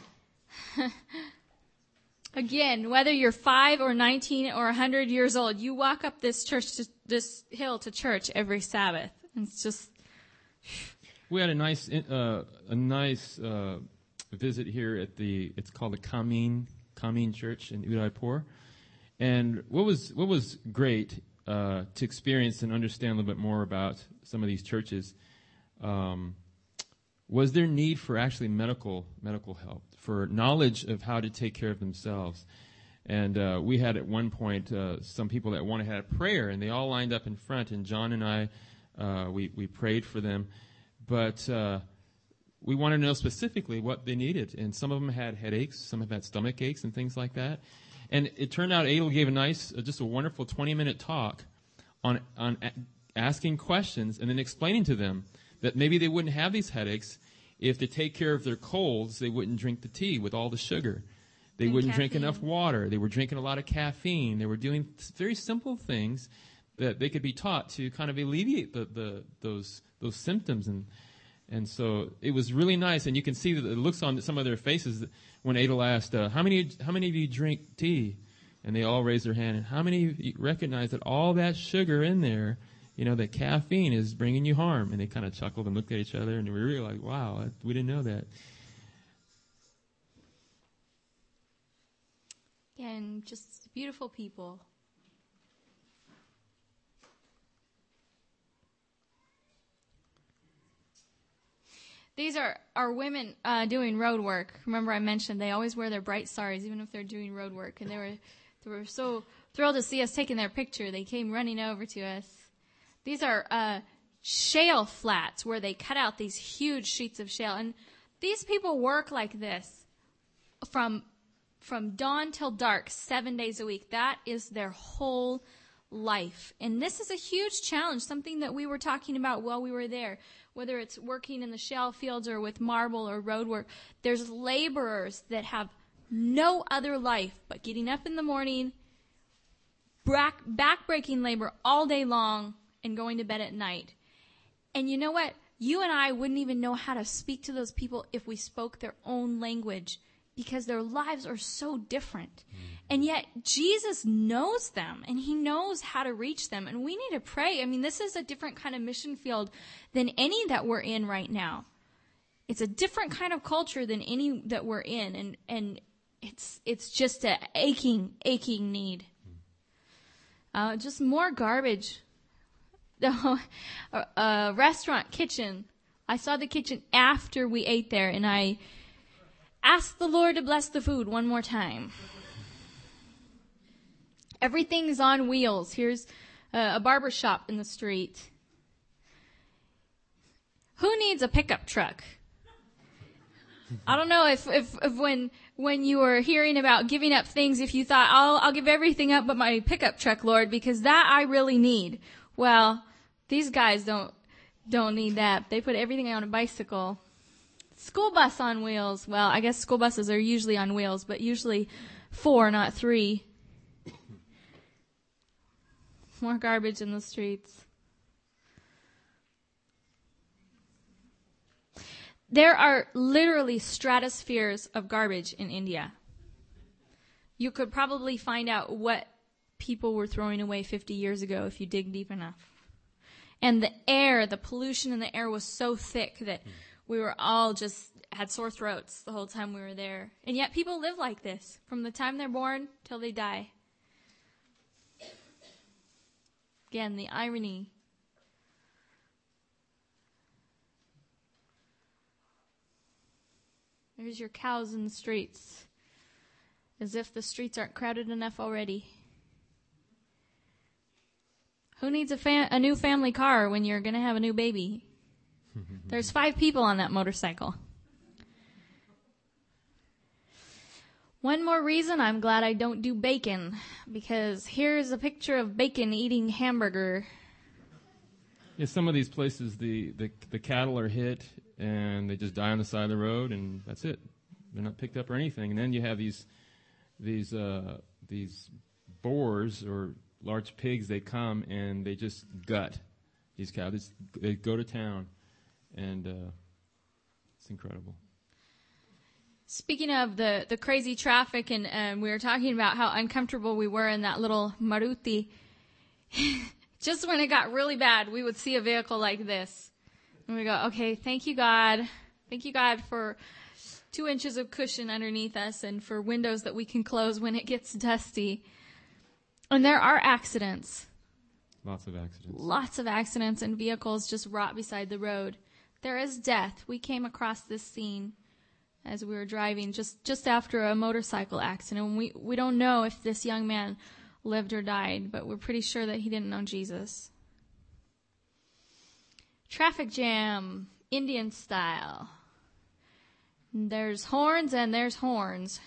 again, whether you're five or nineteen or a hundred years old, you walk up this church to this hill to church every Sabbath. And it's just. We had a nice uh, a nice. Uh, visit here at the, it's called the Kamin, Kamin Church in Udaipur. And what was what was great uh, to experience and understand a little bit more about some of these churches um, was their need for actually medical medical help, for knowledge of how to take care of themselves. And uh, we had at one point uh, some people that wanted to have prayer, and they all lined up in front, and John and I, uh, we, we prayed for them. But uh, we wanted to know specifically what they needed. And some of them had headaches, some have had stomach aches and things like that. And it turned out Adel gave a nice, uh, just a wonderful twenty-minute talk on on a- asking questions and then explaining to them that maybe they wouldn't have these headaches if to take care of their colds, they wouldn't drink the tea with all the sugar. They and wouldn't caffeine. drink enough water. They were drinking a lot of caffeine. They were doing very simple things that they could be taught to kind of alleviate the, the those those symptoms. And and so it was really nice. And you can see the looks on some of their faces when Adel asked, uh, how many how many of you drink tea? And they all raised their hand. And how many of you recognize that all that sugar in there, you know, that caffeine is bringing you harm? And they kind of chuckled and looked at each other. And we were like, wow, we didn't know that. And just beautiful people. These are, are women uh, doing road work. Remember I mentioned they always wear their bright saris even if they're doing road work. And they were they were so thrilled to see us taking their picture. They came running over to us. These are uh, shale flats where they cut out these huge sheets of shale. And these people work like this from from dawn till dark, seven days a week. That is their whole life. And this is a huge challenge, something that we were talking about while we were there. Whether it's working in the shale fields or with marble or road work, there's laborers that have no other life but getting up in the morning, back, back-breaking labor all day long, and going to bed at night. And you know what? You and I wouldn't even know how to speak to those people if we spoke their own language, because their lives are so different. And yet Jesus knows them, and he knows how to reach them. And we need to pray. I mean, this is a different kind of mission field than any that we're in right now. It's a different kind of culture than any that we're in. And, and it's, it's just an aching, aching need. Uh, just more garbage. a, a restaurant kitchen. I saw the kitchen after we ate there, and I asked the Lord to bless the food one more time. Everything's on wheels. Here's a, a barber shop in the street. Who needs a pickup truck? I don't know if, if, if when when you were hearing about giving up things, if you thought, I'll, I'll give everything up but my pickup truck, Lord, because that I really need. Well, these guys don't don't need that. They put everything on a bicycle. School bus on wheels. Well, I guess school buses are usually on wheels, but usually four, not three. More garbage in the streets. There are literally stratospheres of garbage in India. You could probably find out what people were throwing away fifty years ago if you dig deep enough. And the air, the pollution in the air was so thick that we were all just had sore throats the whole time we were there. And yet people live like this from the time they're born till they die. Again, the irony. There's your cows in the streets. As if the streets aren't crowded enough already. Who needs a, fa- a new family car when you're going to have a new baby? There's five people on that motorcycle. One more reason I'm glad I don't do bacon, because here's a picture of bacon eating hamburger. Yeah, some of these places, the, the, the cattle are hit and they just die on the side of the road, and that's it. They're not picked up or anything. And then you have these these uh, these boars or large pigs. They come and they just gut these cows. They go to town, and uh, it's incredible. Speaking of the, the crazy traffic, and um, we were talking about how uncomfortable we were in that little Maruti. Just when it got really bad, we would see a vehicle like this. And we go, okay, thank you, God. Thank you, God, for two inches of cushion underneath us and for windows that we can close when it gets dusty. And there are accidents. Lots of accidents. Lots of accidents, and vehicles just rot beside the road. There is death. We came across this scene as we were driving just, just after a motorcycle accident. And we, we don't know if this young man lived or died, but we're pretty sure that he didn't know Jesus. Traffic jam, Indian style. There's horns and there's horns.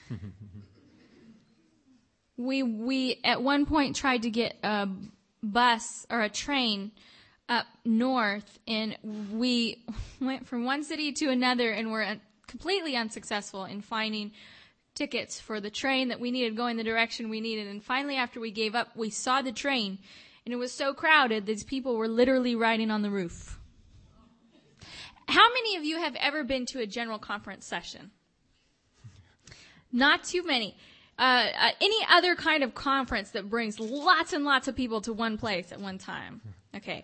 we we at one point tried to get a bus or a train up north, and we went from one city to another, and were completely unsuccessful in finding tickets for the train that we needed going the direction we needed. And finally, after we gave up, we saw the train, and it was so crowded, these people were literally riding on the roof. How many of you have ever been to a general conference session? Not too many. Uh, uh, any other kind of conference that brings lots and lots of people to one place at one time? Okay.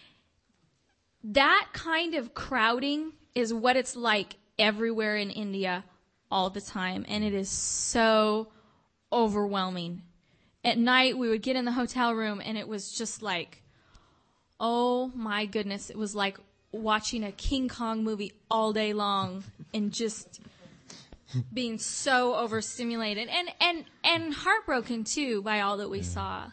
That kind of crowding is what it's like everywhere in India all the time, and it is so overwhelming. At night, we would get in the hotel room, and it was just like, oh my goodness, it was like watching a King Kong movie all day long and just being so overstimulated and, and, and heartbroken too by all that we saw.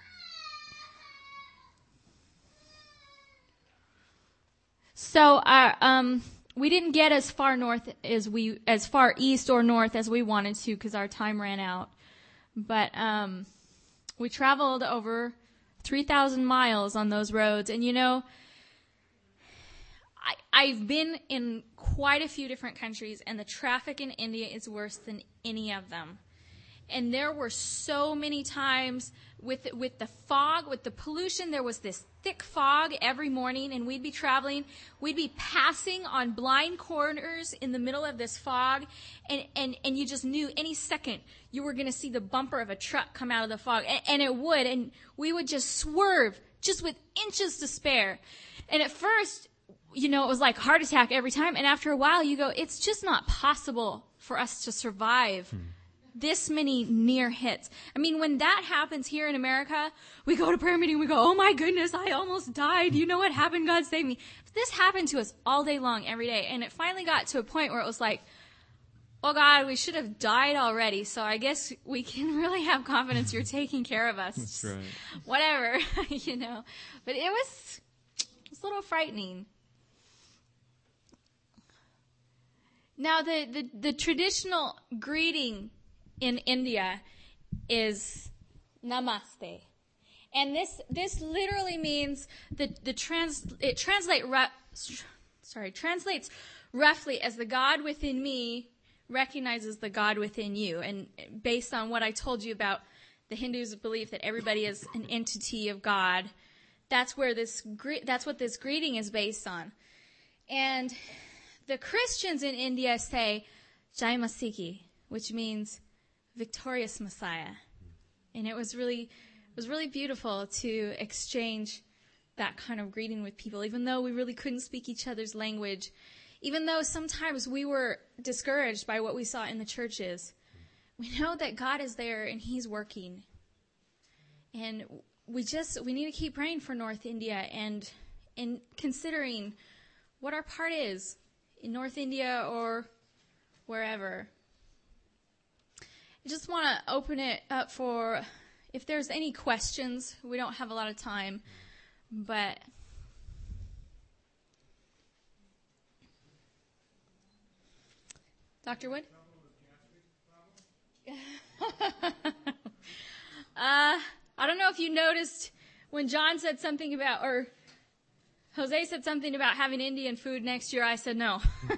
So, uh, um, we didn't get as far north as we, as far east or north as we wanted to because our time ran out. But, um, we traveled over three thousand miles on those roads. And you know, I, I've been in quite a few different countries, and the traffic in India is worse than any of them. And there were so many times with with the fog, with the pollution, there was this thick fog every morning, and we'd be traveling. We'd be passing on blind corners in the middle of this fog, and, and, and you just knew any second you were going to see the bumper of a truck come out of the fog, and, and it would, and we would just swerve just with inches to spare. And at first, you know, it was like heart attack every time, and after a while you go, it's just not possible for us to survive hmm. this many near hits. I mean, when that happens here in America, we go to prayer meeting, we go, oh my goodness, I almost died. You know what happened? God save me. This happened to us all day long, every day. And it finally got to a point where it was like, oh God, we should have died already. So I guess we can really have confidence you're taking care of us. That's right. Whatever, you know. But it was, it was a little frightening. Now, the, the, the traditional greeting in India is namaste. And this this literally means the the trans it translate sorry translates roughly as the God within me recognizes the God within you. And based on what I told you about the Hindus' belief that everybody is an entity of God, that's where this that's what this greeting is based on. And the Christians in India say Jai Masiki, which means victorious Messiah. And it was really it was really beautiful to exchange that kind of greeting with people, even though we really couldn't speak each other's language, even though sometimes we were discouraged by what we saw in the churches. We know that God is there and He's working. And we just we need to keep praying for North India and and considering what our part is in North India or wherever. I just want to open it up for if there's any questions. We don't have a lot of time, but Doctor Wood? uh, I don't know if you noticed when John said something about, or Jose said something about having Indian food next year, I said no.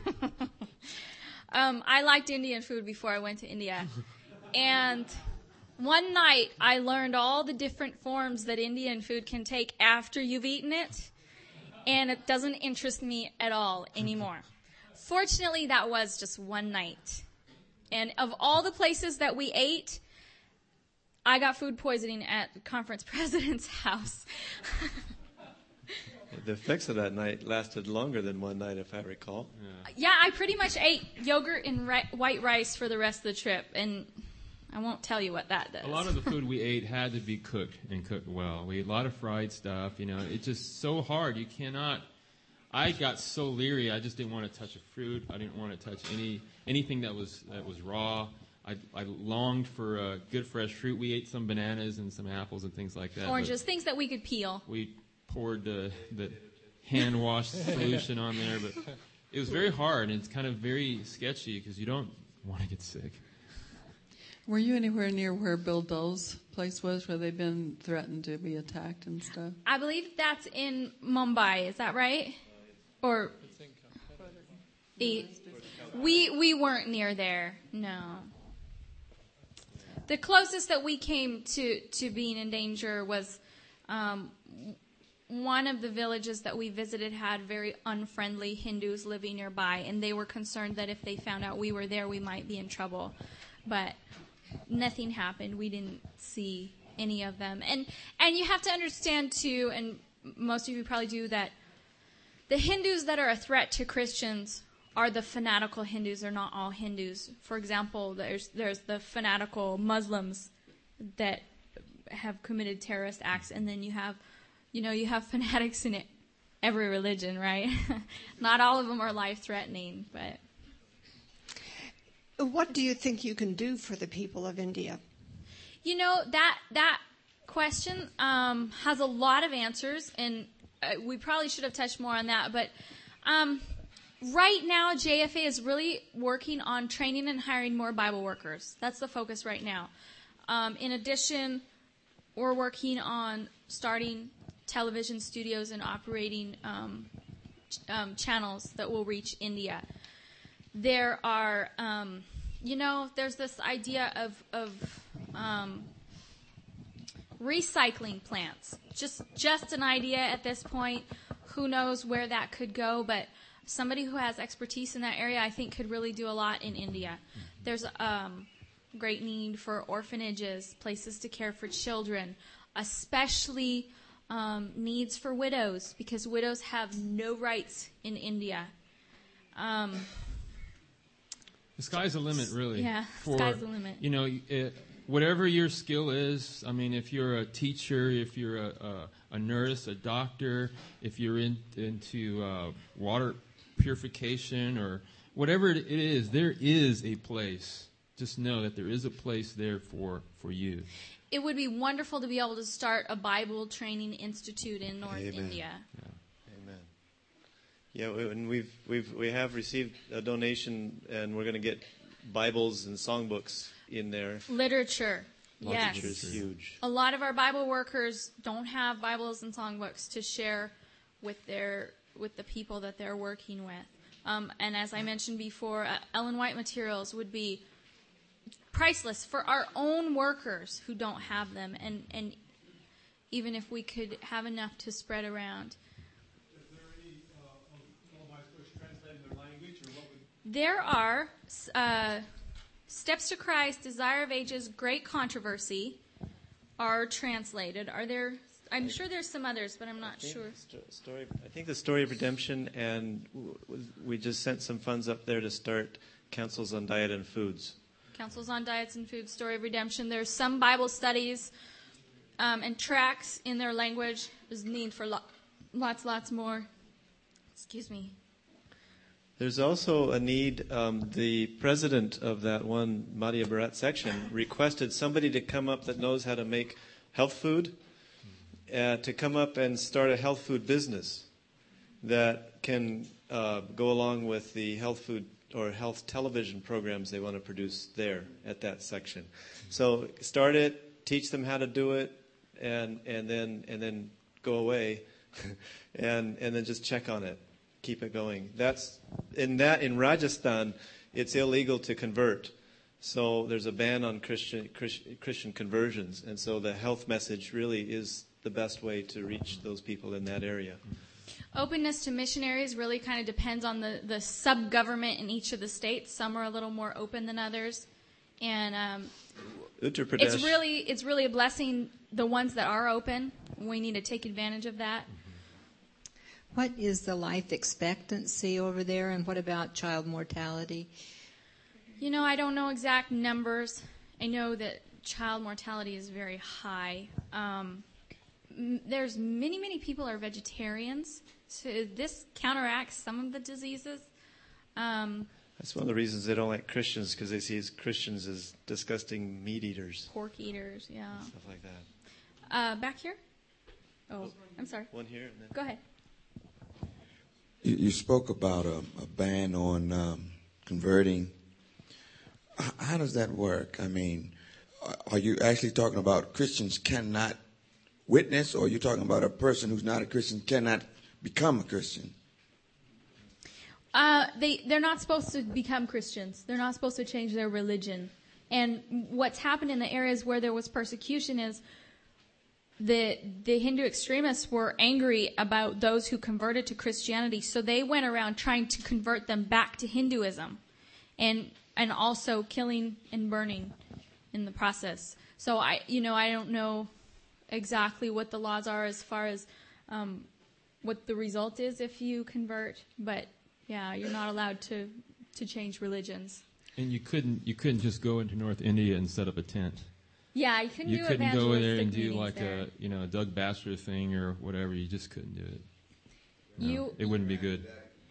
um, I liked Indian food before I went to India. And one night I learned all the different forms that Indian food can take after you've eaten it. And it doesn't interest me at all anymore. Fortunately, that was just one night. And of all the places that we ate, I got food poisoning at the conference president's house. The effects of that night lasted longer than one night, if I recall. Yeah, yeah I pretty much ate yogurt and ri- white rice for the rest of the trip, and I won't tell you what that does. A lot of the food we ate had to be cooked and cooked well. We ate a lot of fried stuff. You know, it's just so hard. You cannot. I got so leery. I just didn't want to touch a fruit. I didn't want to touch any anything that was that was raw. I, I longed for uh, good fresh fruit. We ate some bananas and some apples and things like that. Oranges, things that we could peel. We poured the, the hand wash solution on there, but it was very hard, and it's kind of very sketchy because you don't want to get sick. Were you anywhere near where Bill Dole's place was, where they've been threatened to be attacked and stuff? I believe that's in Mumbai. Is that right? Or we we weren't near there. No. The closest that we came to, to being in danger was um, one of the villages that we visited had very unfriendly Hindus living nearby, and they were concerned that if they found out we were there, we might be in trouble. But nothing happened. We didn't see any of them. And and you have to understand, too, and most of you probably do, that the Hindus that are a threat to Christians are the fanatical Hindus. They're not all Hindus. For example, there's there's the fanatical Muslims that have committed terrorist acts, and then you have, you know, you have fanatics in it, every religion, right? Not all of them are life-threatening, but. What do you think you can do for the people of India? You know, that that question um, has a lot of answers, and uh, we probably should have touched more on that, but. Um, Right now, J F A is really working on training and hiring more Bible workers. That's the focus right now. Um, in addition, we're working on starting television studios and operating um, ch- um, channels that will reach India. There are um, you know, there's this idea of of um, recycling plants. Just just an idea at this point. Who knows where that could go? But somebody who has expertise in that area, I think, could really do a lot in India. There's um, great need for orphanages, places to care for children, especially um, needs for widows, because widows have no rights in India. Um, The sky's the limit, really. Yeah, for, sky's the limit. You know, it, whatever your skill is, I mean, if you're a teacher, if you're a, a, a nurse, a doctor, if you're in, into uh, water purification or whatever it is, there is a place. Just know that there is a place there for, for you. It would be wonderful to be able to start a Bible training institute in North Amen. India. Amen. Yeah, we- and we've we've we have received a donation, and we're going to get Bibles and songbooks in there. Literature. Literature Yes. is huge. A lot of our Bible workers don't have Bibles and songbooks to share with their with the people that they're working with. Um, and as I mentioned before, uh, Ellen White materials would be priceless for our own workers who don't have them, and, and even if we could have enough to spread around. Is there any uh, of Moabite books translated in their language, or what would... There are uh, Steps to Christ, Desire of Ages, Great Controversy are translated. Are there? I'm sure there's some others, but I'm not I think sure. sto- Story, I think the Story of Redemption, and w- w- we just sent some funds up there to start Councils on Diet and Foods. Councils on Diets and Food, Story of Redemption. There's some Bible studies um, and tracts in their language. There's need for lo- lots, lots more. Excuse me. There's also a need. Um, the president of that one Madhya Bharat section requested somebody to come up that knows how to make health food, uh, to come up and start a health food business that can uh, go along with the health food or health television programs they want to produce there at that section. So start it, teach them how to do it, and and then and then go away, and and then just check on it, keep it going. That's in that in Rajasthan, it's illegal to convert. So there's a ban on Christian Christian, Christian conversions, and so the health message really is the best way to reach those people in that area. Openness to missionaries really kind of depends on the, the sub-government in each of the states. Some are a little more open than others. And um, Uttar Pradesh. it's really it's really a blessing, the ones that are open. We need to take advantage of that. What is the life expectancy over there, and what about child mortality? You know, I don't know exact numbers. I know that child mortality is very high. Um, m- there's many, many people are vegetarians. So this counteracts some of the diseases. Um, That's one of the reasons they don't like Christians, because they see Christians as disgusting meat eaters, pork eaters, yeah. stuff like that. Uh, back here? Oh, I'm sorry. One here, and then Go ahead. You, you spoke about a, a ban on um, converting. H- How does that work? I mean, are- are you actually talking about Christians cannot witness, or are you talking about a person who's not a Christian cannot become a Christian? Uh, they, they're not supposed to become Christians. They're not supposed to change their religion. And what's happened in the areas where there was persecution is the the Hindu extremists were angry about those who converted to Christianity, so they went around trying to convert them back to Hinduism, and and also killing and burning in the process. So I, you know, I don't know exactly what the laws are as far as um, what the result is if you convert, but yeah, you're not allowed to to change religions. And you couldn't you couldn't just go into North India and set up a tent. Yeah, you couldn't You do couldn't go in there and evangelistic do meetings like there. a you know a Doug Baxter thing or whatever. You just couldn't do it. No, You- it wouldn't be good.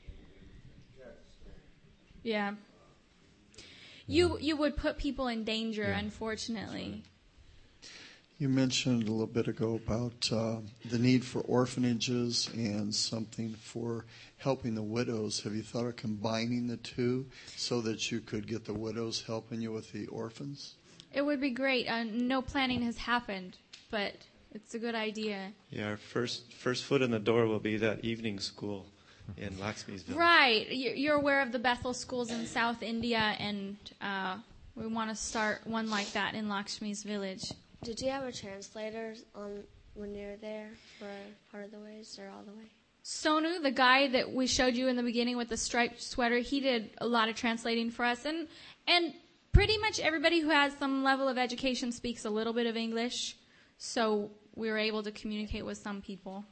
Yeah. You you would put people in danger, unfortunately. You mentioned a little bit ago about uh, the need for orphanages and something for helping the widows. Have you thought of combining the two so that you could get the widows helping you with the orphans? It would be great. Uh, no planning has happened, but it's a good idea. yeah, our first first foot in the door will be that evening school in Lakshmisville. Right. You- You're aware of the Bethel schools in South India, and uh, we want to start one like that in Lakshmi's village. Did you have a translator on when you were there for part of the ways or all the way? Sonu, the guy that we showed you in the beginning with the striped sweater, he did a lot of translating for us. And and pretty much everybody who has some level of education speaks a little bit of English. So we were able to communicate with some people.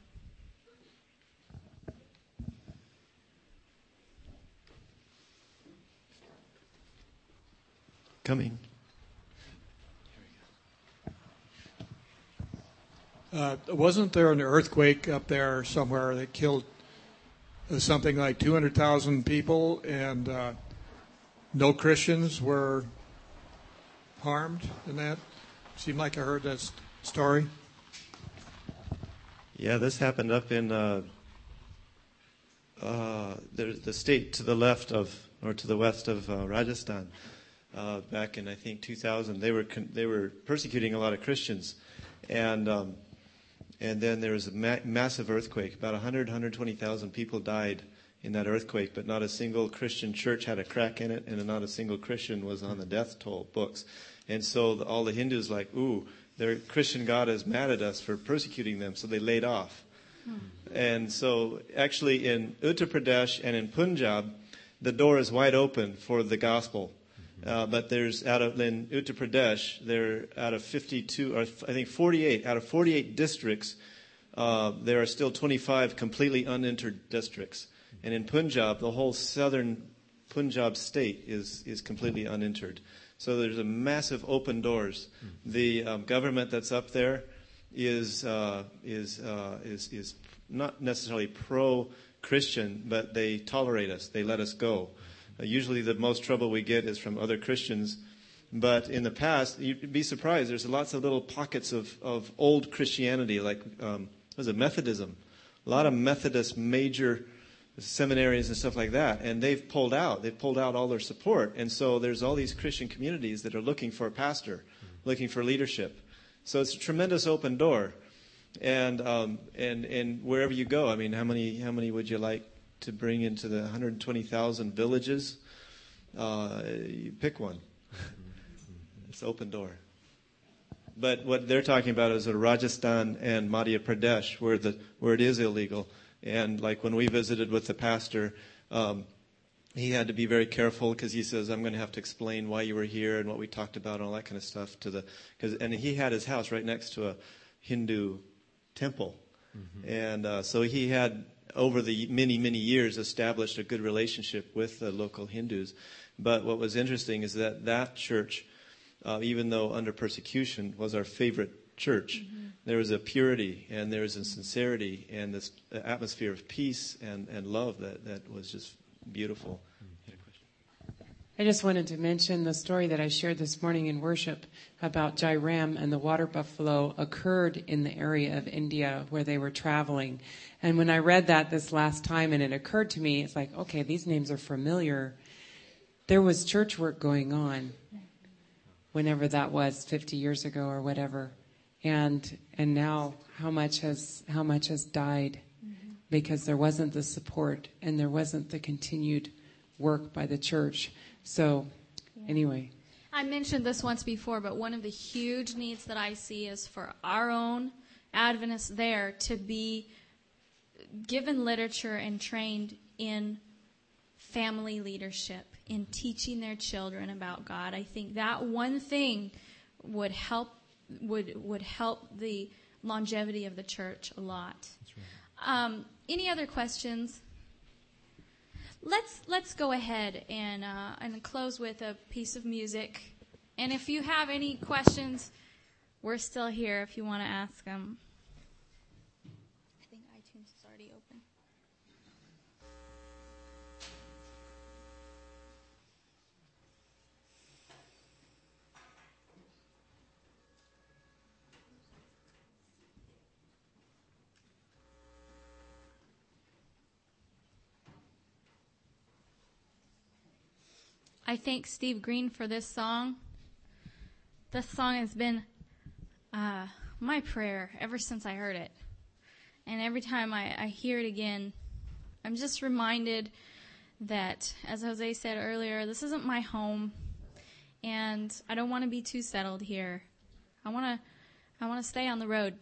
Coming. Uh, wasn't there an earthquake up there somewhere that killed uh, something like two hundred thousand people, and uh, no Christians were harmed in that? Seemed like I heard that st- story. Yeah, this happened up in uh, uh, the, the state to the left of, or to the west of uh, Rajasthan. Uh, back in I think two thousand, they were con- they were persecuting a lot of Christians, and um, and then there was a ma- massive earthquake. About one hundred, one hundred twenty thousand people died in that earthquake, but not a single Christian church had a crack in it, and not a single Christian was on the death toll books. And so the, all the Hindus like, ooh, their Christian God is mad at us for persecuting them, so they laid off. Hmm. And so actually in Uttar Pradesh and in Punjab, the door is wide open for the gospel. Uh, but there's out of in Uttar Pradesh, there out of fifty-two, or I think forty-eight, out of forty-eight districts, uh, there are still twenty-five completely unentered districts. And in Punjab, the whole southern Punjab state is is completely unentered. So there's a massive open doors. The um, government that's up there is uh, is uh, is is not necessarily pro-Christian, but they tolerate us. They let us go. Uh, usually the most trouble we get is from other Christians. But in the past, you'd be surprised, there's lots of little pockets of, of old Christianity, like, um, what was it, Methodism. A lot of Methodist major seminaries and stuff like that. And they've pulled out. They've pulled out all their support. And so there's all these Christian communities that are looking for a pastor, looking for leadership. So it's a tremendous open door. And um, and and wherever you go, I mean, how many how many would you like to bring into the one hundred twenty thousand villages? Uh, you pick one. It's open door. But what they're talking about is Rajasthan and Madhya Pradesh, where the where it is illegal. And like when we visited with the pastor, um, he had to be very careful because he says, "I'm going to have to explain why you were here and what we talked about and all that kind of stuff to the." Cause, and he had his house right next to a Hindu temple, mm-hmm. and uh, so he had, over the many, many years, established a good relationship with the local Hindus. But what was interesting is that that church, uh, even though under persecution, was our favorite church. Mm-hmm. There was a purity and there was a sincerity and this atmosphere of peace and, and love that, that was just beautiful. I just wanted to mention the story that I shared this morning in worship about Jairam and the water buffalo occurred in the area of India where they were traveling. And when I read that this last time and it occurred to me, it's like, okay, these names are familiar. There was church work going on whenever that was, fifty years ago or whatever. And and now how much has how much has died mm-hmm. because there wasn't the support and there wasn't the continued work by the church. So, yeah. Anyway. I mentioned this once before, but one of the huge needs that I see is for our own Adventists there to be given literature and trained in family leadership, in teaching their children about God. I think that one thing would help would would help the longevity of the church a lot. That's right. Um, any other questions? Let's let's go ahead and uh, and close with a piece of music. And if you have any questions, we're still here if you want to ask them. I think iTunes is already open. I thank Steve Green for this song. This song has been uh, my prayer ever since I heard it. And every time I, I hear it again, I'm just reminded that, as Jose said earlier, this isn't my home, and I don't want to be too settled here. I want to, I want to stay on the road.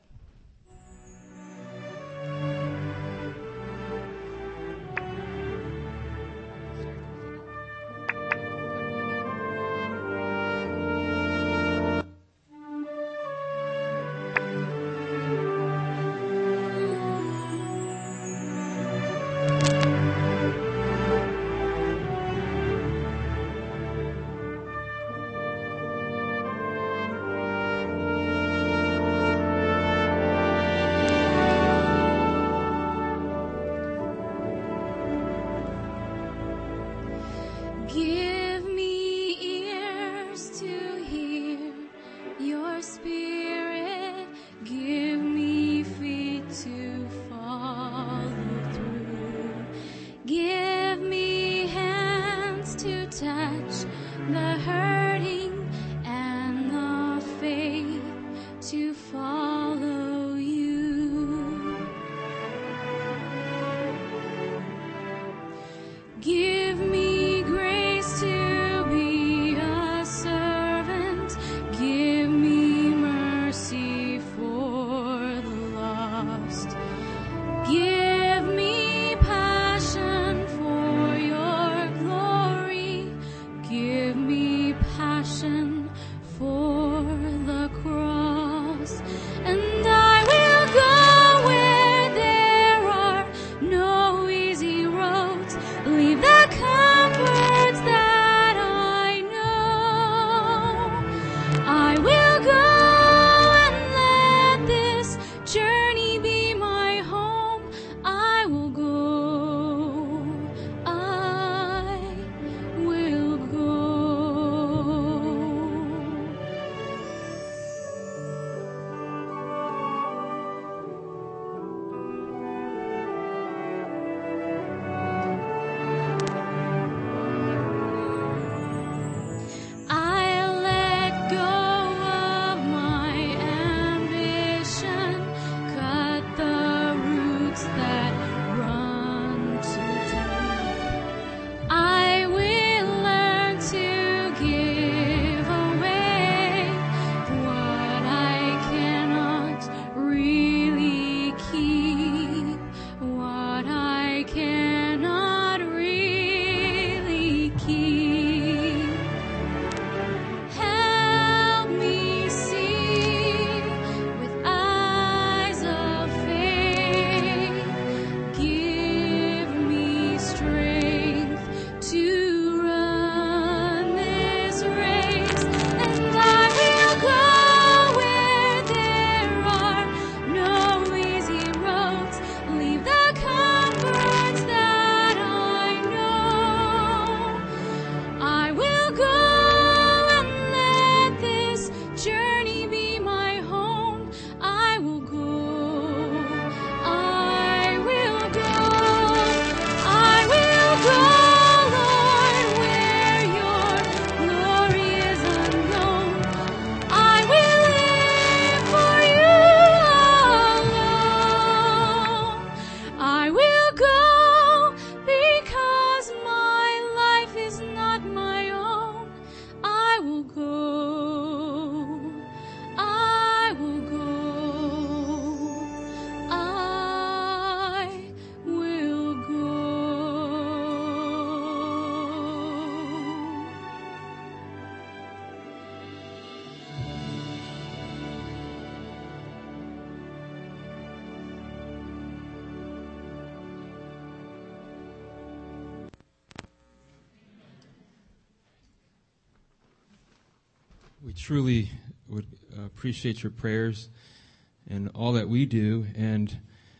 We truly would appreciate your prayers and all that we do. And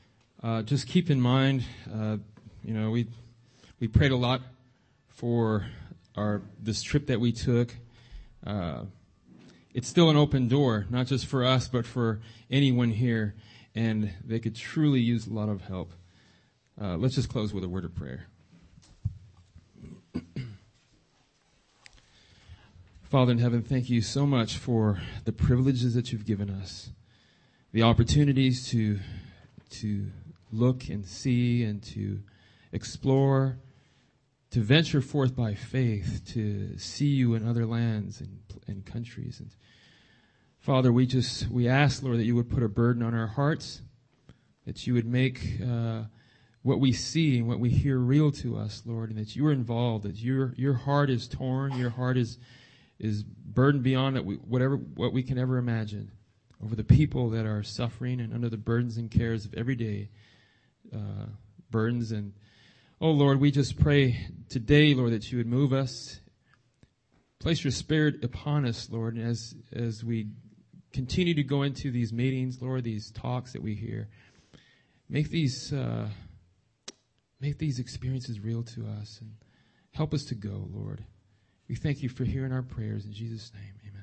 uh, just keep in mind, uh, you know, we we prayed a lot for our this trip that we took. Uh, it's still an open door, not just for us, but for anyone here. And they could truly use a lot of help. Uh, let's just close with a word of prayer. Father in heaven, thank you so much for the privileges that you've given us, the opportunities to to look and see and to explore, to venture forth by faith, to see you in other lands and, and countries. And Father, we just, we ask, Lord, that you would put a burden on our hearts, that you would make uh, what we see and what we hear real to us, Lord, and that you are involved, that your your heart is torn, your heart is is burdened beyond that we, whatever what we can ever imagine over the people that are suffering and under the burdens and cares of everyday uh, burdens. And oh, Lord, we just pray today, Lord, that you would move us, place your Spirit upon us, Lord, and as as we continue to go into these meetings, Lord, these talks that we hear, make these uh, make these experiences real to us and help us to go, Lord. We thank you for hearing our prayers. In Jesus' name, amen.